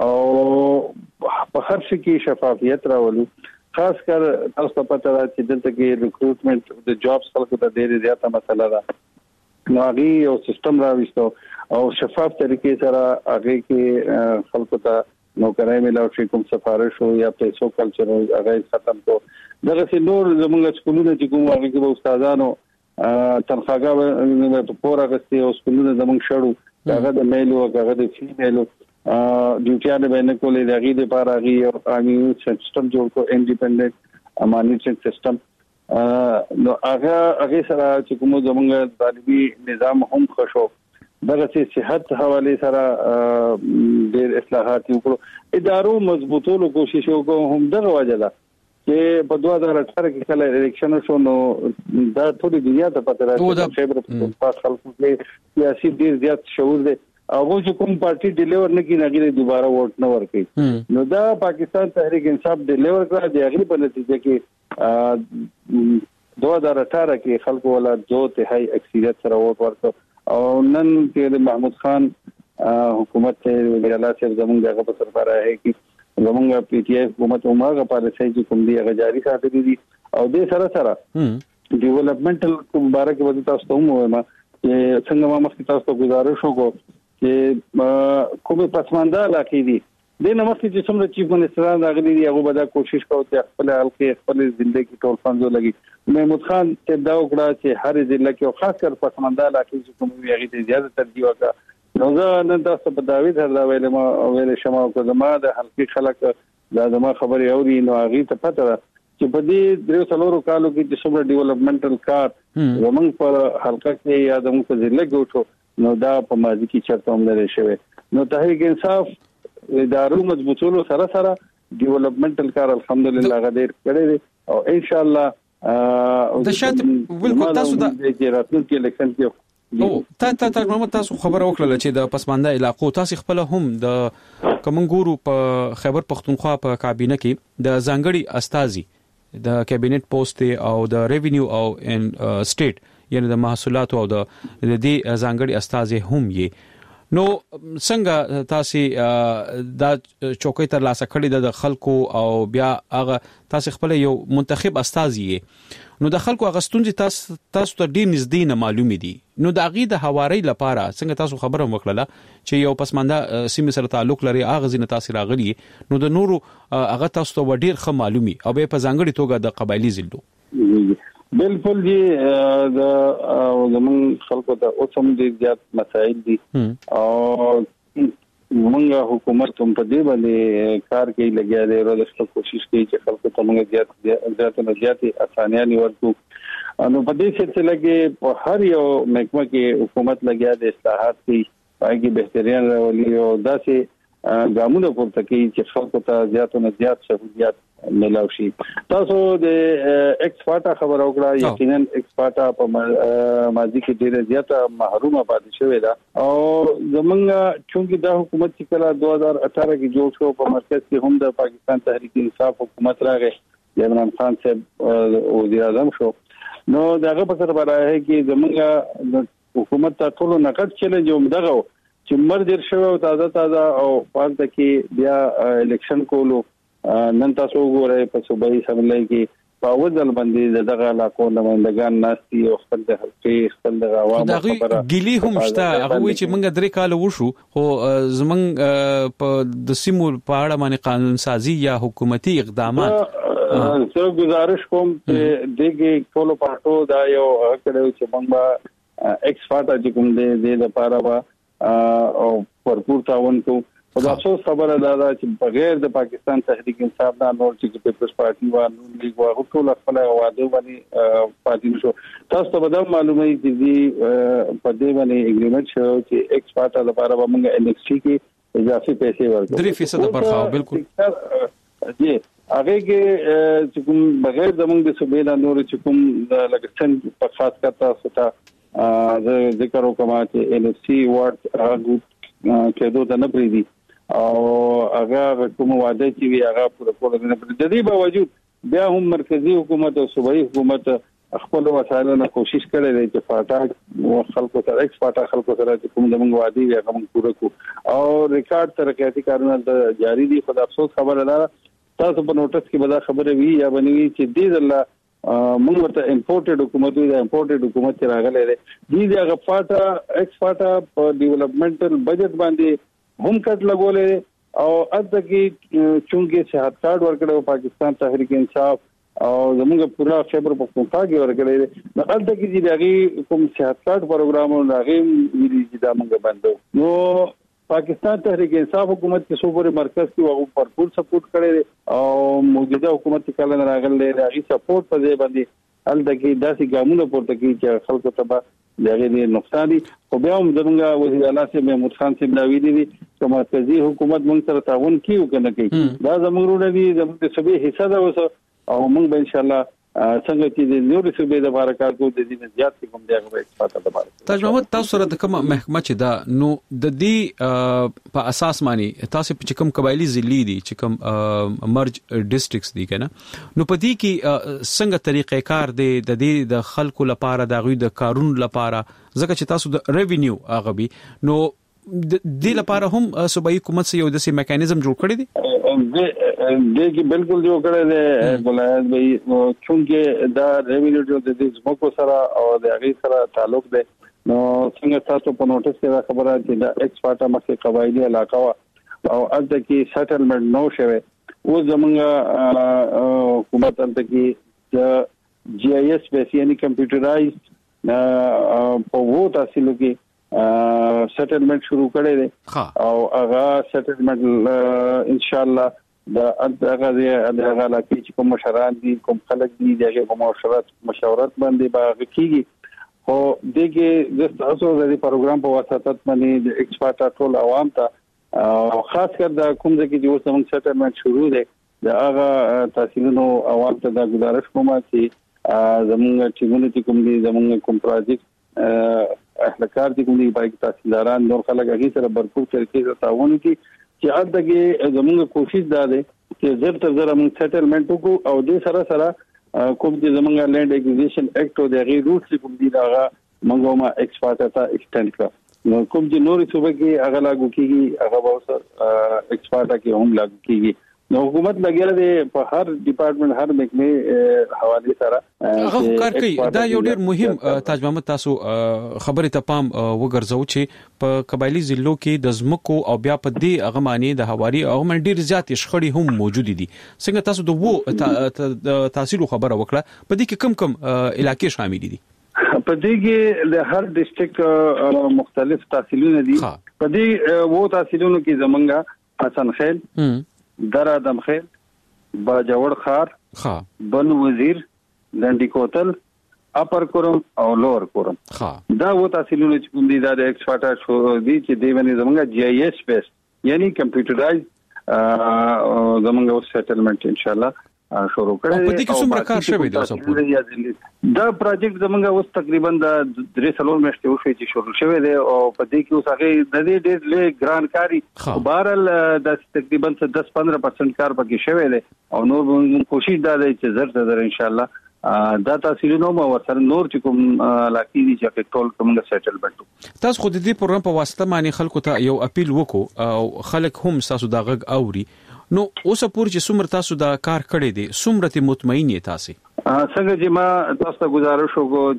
او په هر څه کې شفافیت راوړو. خاص کر تاسو ته پته ده چې دلته کې ریکروټمنټ د جابس خلکو ته ډېر زیاته مسله ده نو هغه یو سیستم راوستو او شفاف طریقې سره هغه کې خلکو ته نوکرای ملاو شي کوم سفارش او یا پیسو کلچر هغه ختم کو دغه سي نور زموږ سکولونه چې کوم هغه کې استادانو تنخواګه په پورا غستي او سکولونه زموږ شړو هغه د میلو هغه د فیمیلو ډیوټیانه باندې کولې دغه د لپاره هغه او قانوني سیستم جوړ کو انډیپندنت مانیټرینګ سیستم نو هغه هغه سره چې کوم زموږ طالبي نظام هم خوشو دغه سي صحت حواله سره ډېر اصلاحات وکړو ادارو مضبوطولو کوشش وکړو هم دغه وجه چې په دوه هزار اټھارہ کې کله الیکشن شو نو دا ټول دنیا ته پته راځي چې خیبر پختونخوا خلکو کې سیاسي ډیر زیات شعور دی او چې کوم پارټي ډیلیور نه کړي هغه دوباره ووټ نه ورکړي نو دا پاکستان تحریک انصاف ډیلیور کړ دی هغه په نتیجه کې دوه هزار اټھارہ کې خلکو ولا دو تهائی اکثریت سره ووټ ورکړ او نن کې محمود خان حکومت ته ویلا چې زمونږ دغه په سربراہ ہے کې زمونږ پی ټی آی حکومت عمره پالیسي چې کوم دی هغه جاری ساتي دي او د سره سره ډیولپمنټل مبارک وځي تاسو ته مو ما چې څنګه ما مخکې تاسو ته گزارش وکړو چې کومه پسمانده علاقې دي د نمسته چې څومره چیف منسټران راغلي دي هغه به دا کوشش کوي چې خپل حلقې خپل ژوندۍ ټول فنځو لګي محمود خان ته دا وکړه چې هر ضلع کې خاص کر پسمانده علاقې چې کوم وی هغه ته زیاته ترجیح ورکړه نو زه نن تاسو په داوود هر دا ویل ما ویل شمه او زما د حلقې خلک دا زما خبرې اوري نو هغه ته پته ده چې په دې درو څلورو کالو کې چې څومره ډیولپمنټل کار زمونږ پر حلقه کې یا زمونږ په ضلع کې وټو نو دا په ماضي کې چرته هم لري شوی نو تحریک انصاف ادارو مضبوطولو سره سره ډیولپمنټل کار الحمدلله غډیر کړی دی او ان شاء الله د شاته بالکل تاسو د راتلونکي الیکشن کې او تا تا تا محمد تاسو خبر وکړه چې د پسمانده علاقو تاسو خپل هم د کمنګورو په خیبر پختونخوا په کابینه کې د ځانګړي استازي د کابینټ پوسټ او د ریوینیو او ان سټیټ یعنی د محصولات او د دې ځانګړي استازي هم یې نو څنګه تاسو دا چوکۍ تر لاسه کړی د خلکو او بیا هغه تاسو خپل یو منتخب استازي نو د خلکو اغستون تاسو تاسو ته ډیر نږدې نه معلومې دي نو د اغي د حواري لپاره څنګه تاسو خبره وکړه چې یو پسمانده سیمه سره تعلق لري اغه زینه تاسو راغلي نو د نورو اغه تاسو ته ډیر ښه معلومي او به په ځانګړي توګه د قبایلی زلو بالکل جی د زمون خلکو ته اوسم دي زیات مسائل دي او موږ حکومت هم په دې باندې کار کوي لګیا دی او د کوشش کوي چې خلکو ته موږ زیات زیات نه زیات اسانیاں ورکو نو په دې سلسله کې په هر یو محکمه کې حکومت لګیا دی اصلاحات کوي پایږي بهترین راولي او داسې ګامونه پورته کوي چې خلکو ته زیات نه زیات سہولیات ملاوي شي تاسو د ایکس فاټا خبر اوکړه یقینا ایکس فاټا په ماضي کې ډیره زیاته محرومه پاتې شوې ده او زمونږ چونکی دا حکومت چې کله دو هزار اٹھارہ کې جوړ شو په مرکز کې هم د پاکستان تحریک انصاف حکومت راغی عمران خان صاحب وزیر اعظم شو نو داغه په سر راځي کې زمونږ حکومت ته ټول نقد چیلنج هم دغه چې مرجر شو او تازه تازه او پاتې کې بیا الیکشن کولو نن تاسو وګورئ په صوبایي سملای کې په وځل باندې دغه علاقو نمائندگان ناشتي او خپل د حقوقي خپل د عوامو خبره ګيلي هم شته هغه وی چې موږ درې کال وشو خو زمنګ په د سیمو په اړه باندې قانون سازي یا حکومتي اقدامات زه گزارش کوم چې دغه ټولو پټو دا یو کړو چې موږ ایکس فاټا چې کوم دې د لپاره او پرپور تاون کو خدا افسوس خبره ده چې بغیر د پاکستان تحریک انصاف نه نور چې پیپلز پارټي و نو لیگ و ټول خپل واده باندې پاتې شو تاسو ته به معلومه چې دی په دې باندې اګریمنت شو چې ایکس فاټا لپاره موږ ان ایکس ټي کې اضافي پیسې ورکړو درې فیصد برخه بالکل جی هغه کې چې کوم بغیر زموږ د صوبې نور چې کوم د لګښتن په خاص کته ستا زه ذکر وکم چې ان ایف سي وارد هغه کېدو ته نه پریدي او هغه کوم وعده چې وی هغه پوره کول نه پریدي د دې باوجود بیا هم مرکزی حکومت او صوبایي حکومت خپل وسایلو نه کوشش کړي دي چې فاټا خلکو سره ایکس فاټا خلکو سره کوم د موږ وعده وی هغه موږ پوره کو او ریکارډ ترقیاتي کارونه جاری دي خو د افسوس خبره ده تاسو په نوټس کې به دا خبره وی یا بنوي چې دې ځله موږ ورته امپورټډ حکومت وی دا امپورټډ حکومت چې راغله ده دې هغه فاټا ایکس فاټا په ډیولپمنټل بجټ باندې هم کټ لګولې او اته کې چونګې صحت کارت ورکړو پاکستان تحریک انصاف او زموږ پورا خیبر پختونخوا کې ورکړې نو اته کې چې دغه کوم صحت کارت پروګرام راغی ویلي چې دا موږ بندو نو پاکستان تحریک انصاف حکومت کې صوبې مرکز کې هغه پرپور سپورټ کړي او موجوده حکومت کله نه راغلي راغي سپورټ په دې باندې ال دغه داسې ګامونه پورته کوي چې خلکو ته دغه نه نقصان دي خو بیا هم زموږ وزیر اعلی صاحب محمود خان صاحب دا ویلي دي چې مرکزی حکومت موږ سره تعاون کوي کنه کوي دا زموږ رونه دي زموږ سبي حصہ ده اوس او موږ به ان شاء الله څنګه چې د نورو صوبې د لپاره کار کوو د دې زیات کوم دی هغه استفاده لپاره تاج محمد تاسو سره د کوم محکمه چې دا نو د دې په اساس باندې تاسو په کوم قبایلی ضلع دي چې کوم مرج ډیسټریکټس دي کنه نو په دې کې څنګه طریقې کار دی د دې د خلکو لپاره د غوي د کارون لپاره ځکه چې تاسو د ریوینیو هغه بي نو د دې لپاره هم صوبایي حکومت سره یو داسې میکانیزم جوړ کړی دی دغه بالکل جوړ کړی دی ګولایت به چونکه دا ریوینیو د دې زموږ سره او د هغه سره تعلق دی نو څنګه تاسو په نوټس کې خبره چې دا ایکس فاټا مخه قبایلی علاقه او الته کې سیټلمنٹ نو شوه او زمونږ حکومت الته کې د جی آی ایس بیس یعنی کمپیوټرایزډ په وو تحصیل کې سیټلمنٹ شروع کړی دی او هغه سیټلمنٹ ان شاء الله د هغه د هغه لکه چې کوم مشران دي کوم خلک دي دغه کوم مشورت مشورت باندې باغ کیږي خو دغه د تاسو د پروګرام په واسطه باندې د ایکسپورټ ټول عوام ته او خاص کر د کوم ځکه چې اوس موږ سیټلمنٹ شروع دی د هغه تحصیلونو عوام ته د گزارش کوم چې زمونږ ټیمونه چې کوم دي زمونږ کوم پروجیکټ اهلکار چې کوم دي پای کې تحصیلداران نور خلک هغه سره برپور طریقې سره تعاون کوي چې اته زمونږ کوشش دا ده چې زر تر زر موږ سیټلمنټ وکړو او د سره سره کوم چې زمونږ لینډ اکوزیشن اکټ او د غیر روټ کوم دي دا موږ ما ایکسپورټ ته ایکسټند کړ نو کوم چې نورې صوبې کې هغه لاګو کیږي هغه به اوس ایکسپورټ کې هم لاګو کیږي نو حکومت لګیل دی په هر ډپارټمنټ هر محکمه حواله سره هغه کار کوي دا یو ډیر مهم تاج محمد تاسو خبره ته پام وګرځو چې په قبایلی ضلعو کې د زمکو او بیا په دې هغه معنی د حواري او من ډیر زیات شخړې هم موجود دي څنګه تاسو د وو تحصیل خبره وکړه په دې کې کم کم علاقې شامل دي په دې کې د هر ډیسټریکټ مختلف تحصیلونه دي په دې وو تحصیلونو کې زمونږه حسن خیل در ادم خیل باجوړ خار ها بن وزیر لنډی کوتل اپر کورم او لور کورم ها دا و تحصیلونه چې کوم دي دا د ایکسپورټر شو دي چې دی باندې زمونږ جی آی ایس بیس یعنی کمپیوټرایز زمونږ سیټلمنٹ ان شاء الله شروع کړی په دې کې څومره کار شوی دی اوس دا پروجیکټ زمونږ اوس تقریبا د درې سلور میاشتې وشوي چې شروع شوی دی او په دې کې اوس هغه د دې ډېر لږ ګران کاری بهرال د تقریبا دس پندرہ پرسنټ کار پکې شوی دی او نور کوشش دا دی چې زر زر ان شاء الله دا تحصیلونو مو ورسره نور چې کوم لاکي دي چې ټول کومه سیټلمنټ تاسو خو د دې پروګرام په واسطه باندې خلکو ته یو اپیل وکړو او خلک هم تاسو دا غږ اوري نو اوس پور چې څومره تاسو دا کار کړی دی څومره ته مطمئن یې تاسو څنګه چې ما تاسو ته گزارش وکړو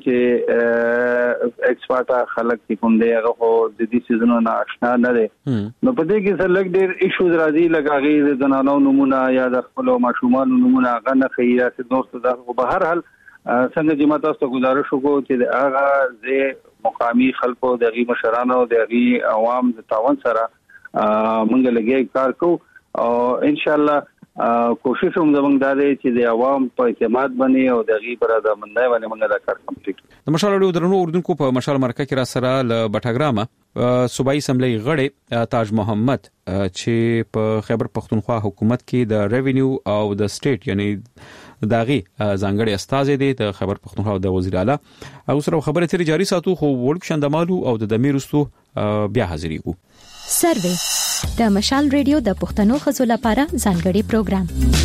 چې ایکسپورټ خلک چې کوم دی هغه د دې سيزونو نه آشنا نه دي نو په دې کې سره لګ ډېر ایشوز راځي لګاغي د زنانو نمونه یا د خپل ماشومان نمونه هغه نه خیره چې نور څه ده په هر حال څنګه چې ما تاسو ته گزارش وکړو چې هغه زه مقامی خلکو د غي مشرانو د غي عوام د تعاون سره مونږ لګي کار کوو او ان شاء الله کوشش هم زموږ دا دی چې د عوام په اعتماد باندې او د غي پر د منځای باندې موږ دا کار کمپلیټ د مشال اړو درنو اردوونکو په مشال مرکه کې را سره ل بټاګرامه صوبایي اسمبلی غړي تاج محمد چې په خیبر پختونخوا حکومت کې د ریوینیو او د سټیټ یعنی داغي ځانګړي استاد دی د خیبر پختونخوا د وزیر اعلی او سره خبره تری جاری ساتو خو ورک شندمالو او د دمیرستو بیا حاضرې وو سروې د مشال ریډیو د پښتنو خزو لپاره ځانګړي پروګرام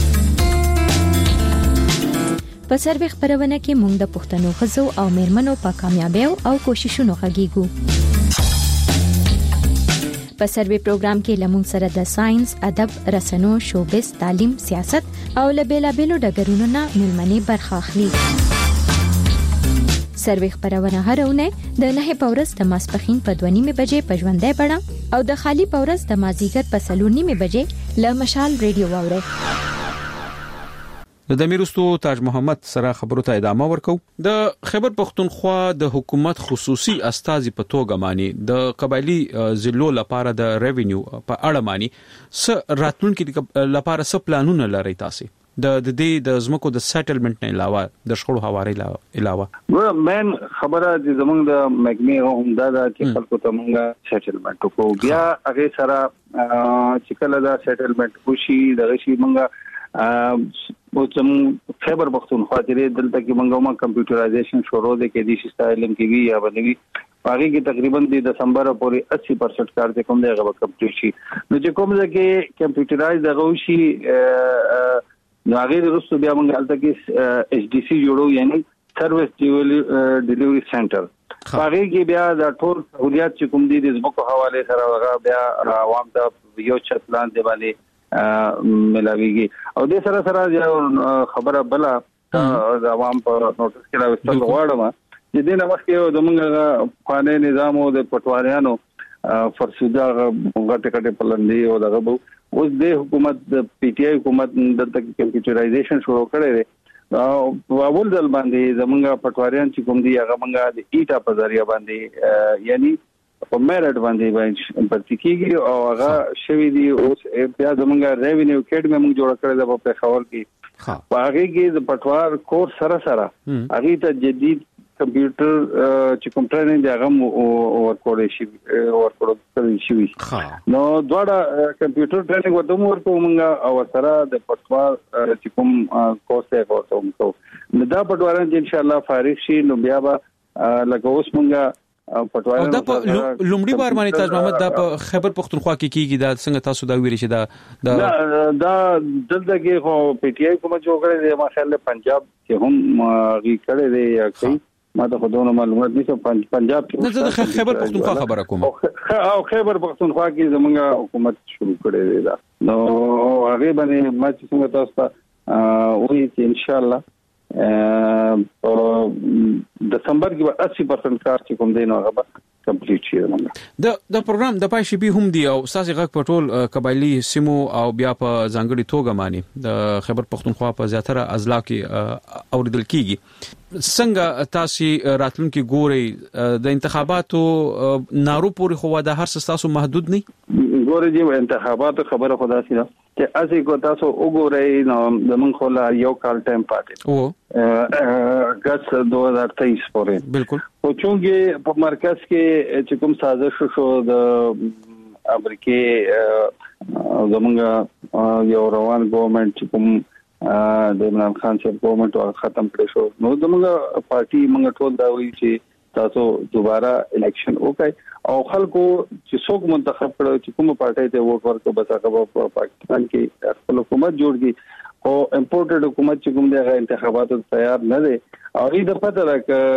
په سروې خبرونه کې موږ د پښتنو خزو او میرمنو په کامیابیو او کوششونو غږیږو په سروې پروګرام کې لمون سره د ساينس ادب رسنو شوبز تعلیم سیاست او لبیلابیلو ډګرونو نه ملمنې برخه اخلي سروې خبرونه هرونه د نه پورس د ماسپخین په دوه نیمه بجې په ژوندۍ بڼه او د خالی پورس د مازیګر په سلور نیمه بجې ل مشال ریډیو واوري د دمیرستو تاج محمد سره خبرو ته ادامه ورکو د خیبر پختونخوا د حکومت خصوصي استازي په توګه معنی د قبایلی ضلعو لپاره د ریوینیو په اړه معنی س راتلونکو لپاره س پلانونه لري تاسو د دې د زمکو د سیټلمنٹ نه علاوه د شخړو حوارې علاوه و مین خبره د زمونږ د محکمې هم دا چې خلکو ته مونږه سیټلمنٹ کو بیا هغه سره چې کله دا سیټلمنٹ وشي دغه شی مونږه او چې خیبر پختونخوا کې دلته کې مونږه ما کمپیوټرایزیشن شروع د کې دي سټایلم کې وی یا بنوي باقي کې تقریبا د دسمبر پورې اسی پرسنټ کار ته کوم دی هغه کمپلیټ شي نو چې کوم ځکه کمپیوټرایز دغه شي نو هغه د رسو بیا موږ حالت کې ایچ ډی سی جوړو یعنی سرویس ډیلیوري سنټر هغه کې بیا د ټول سہولیات چې کوم دي د زموږ حواله سره هغه بیا عوام ته یو چتلان دی باندې ملاويږي او د سره سره خبره بلا د عوام په نوټس کې راوستل غواړم چې د نمخې د موږ قانوني نظام او د پټواریانو فرسوده غټه کټه پلندې او دغه اوس د حکومت د پی ټ آی حکومت د کمپیوټرایزیشن شروع کړی دی او اول ځل باندې زمونږ پټواریان چې کوم دي هغه موږ د ایټا په ذریعہ باندې یعنی په میرټ باندې باندې پرتی کیږي او هغه شوی دی اوس بیا زمونږ ریوینیو اکیډمي موږ جوړ کړی دی په خبر کې هغه کې د پټوار کورس سره سره هغه ته جدید کمپیوټر چې کوم ټریننګ دی هغه ورکول شي ورکول شي نو دواړه کمپیوټر ټریننګ ورته ورکو موږ او سره د پټوار چې کوم کورس یې کوو نو دا پټواران چې ان شاء الله فارغ شي نو بیا به لکه اوس موږ او دا په لومړي بار باندې تاج محمد دا په خیبر پختونخوا کې کیږي دا څنګه تاسو دا ویری چې دا دا دا دلته کې خو پی ټی آی کوم جوړ کړی دی ماشاءالله پنجاب کې هم غي کړی دی یا کوي ما ته خودونه معلومات نشته پنجاب کې نه زه خیبر پختونخوا خبره کوم او خیبر پختونخوا کې زمونږ حکومت شروع کړی دی دا نو هغه باندې ما چې څنګه تاسو ته وایي چې ان شاء الله په دسمبر کې اسی پرسنټ کار چې کوم دی نو هغه کمپلیټ شي د د پروګرام د پای شي به هم دی او اساسي غږ په ټول قبایلی سیمو او بیا په ځانګړي توګه مانی د خیبر پختونخوا په زیاتره اضلاع کې اوریدل کیږي څنګه تاسو راتلونکي ګوري د انتخاباتو نارو پورې خو دا هر څه تاسو محدود نه ګوري چې انتخاباتو خبره خدا سي چې اسی کو تاسو وګورئ نو زمون خو لا یو کال ټایم پاتې او اگست دو هزار تیئیس پورې بالکل او چونګې په مرکز کې چې کوم سازش شو د امریکای زمونږ یو روان ګورنمنت چې کوم د عمران خان صاحب ګورنمنت او ختم کړی شو نو زمونږ پارټي موږ ټول دا وایي چې تاسو دوباره الیکشن وکړئ او خلکو چې څوک منتخب کړو چې کومه پارټي ته ووټ ورکړي بس هغه په پاکستان کې خپل حکومت جوړږي او امپورټډ حکومت چې کوم دغه انتخاباتو تیار نه دي او دې پته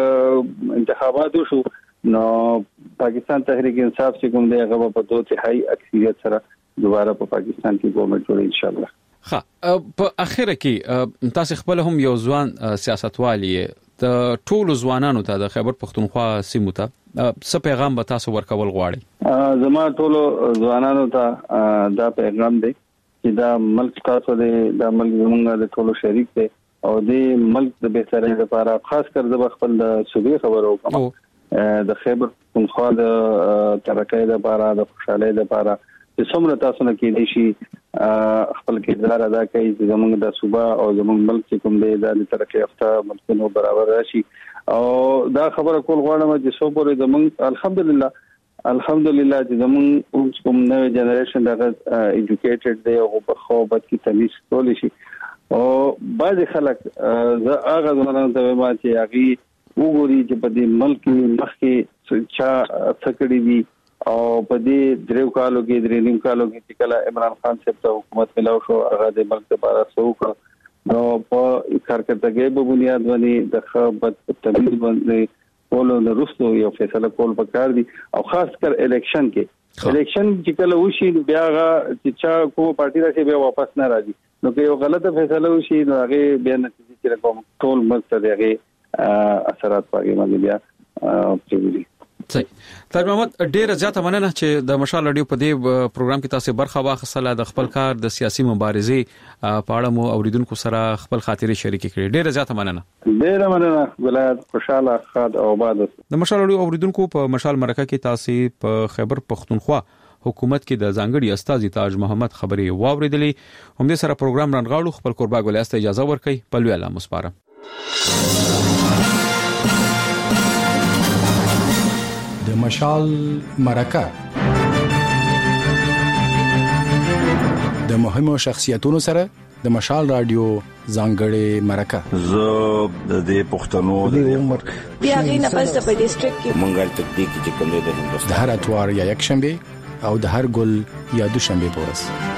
راک انتخاباتو شو نو پاکستان تحریک انصاف چې کوم دغه په دوه تهائی اکثریت سره دوباره په پاکستان کې ګورنمنت جوړي ان شاء الله ها په اخر کې تاسو خپل هم یو ځوان سیاستوالي د ټولو ځوانانو ته د خیبر پختونخوا سیمو ته څه پیغام به تاسو ورکول غواړئ زما ټولو ځوانانو ته دا پیغام دی چې دا ملک تاسو دی دا ملک زموږ د ټولو شریک دی او د ملک د بهترۍ لپاره خاص کر د خپل د صوبې خبرو کوم د خیبر پختونخوا د ترقۍ لپاره د خوشحالۍ لپاره چې څومره تاسو نه کېدی شي خپل کردار ادا کوي چې زموږ د صوبا او زموږ ملک چې کوم دی د ترقۍ یافته ملکونو برابر راشي او دا خبره کول غواړم چې څو پورې زموږ الحمدلله الحمدلله چې زموږ کوم نوې جنریشن دغه ایجوکیټډ دی او په خو بد کې تمیز کول شي او بعض خلک زه هغه زمونږ ته وایم چې هغه وګوري چې په دې ملک مخکې چا څکړي دي او په دې دریو کالو کې درې نیم کالو کې چې کله عمران خان صاحب ته حکومت ملاو شو هغه د ملک لپاره څوک نو په کارکړتګۍ په بنیاد باندې د خبرت تبدیل باندې کولو د رسو یو فیصله کول پکار دي او خاص کر الیکشن کې الیکشن چې کله وشي بیا چې چا کومه پارټي راشي بیا واپس نه راځي نو که یو غلطه فیصله وشي نو هغه بیا نتیجه چې کوم ټول ملک ته هغه اثرات پاږي باندې بیا پریږدي صحیح تاج محمد ډیره زیاته مننه چې د مشال رادیو په دې پروګرام کې تاسو برخه واخیستله د خپل کار د سیاسي مبارزې په اړه مو اوریدونکو سره خپل خاطرې شریک کړې ډیره زیاته مننه ډیره مننه ولایت خوشاله خاد او آباد د مشال رادیو اوریدونکو په مشال مرکه کې تاسو په خیبر پختونخوا حکومت کې د ځانګړي استاذ تاج محمد خبرې واوریدلې هم دې سره پروګرام رانغاړو خپل قربا ګولیاسته اجازه ورکړي په لوی الله مسپاره د مشال مرکه د مهمو شخصیتونو سره د مشال رادیو ځانګړې مرکه زه د دې پښتنو د عمر بیا غینه پس په ډیسټریکټ کې مونږه تدې کې چې کوم د هندوستان د هر اتوار یا یک شنبه او د هر ګل یا دوشنبه پورس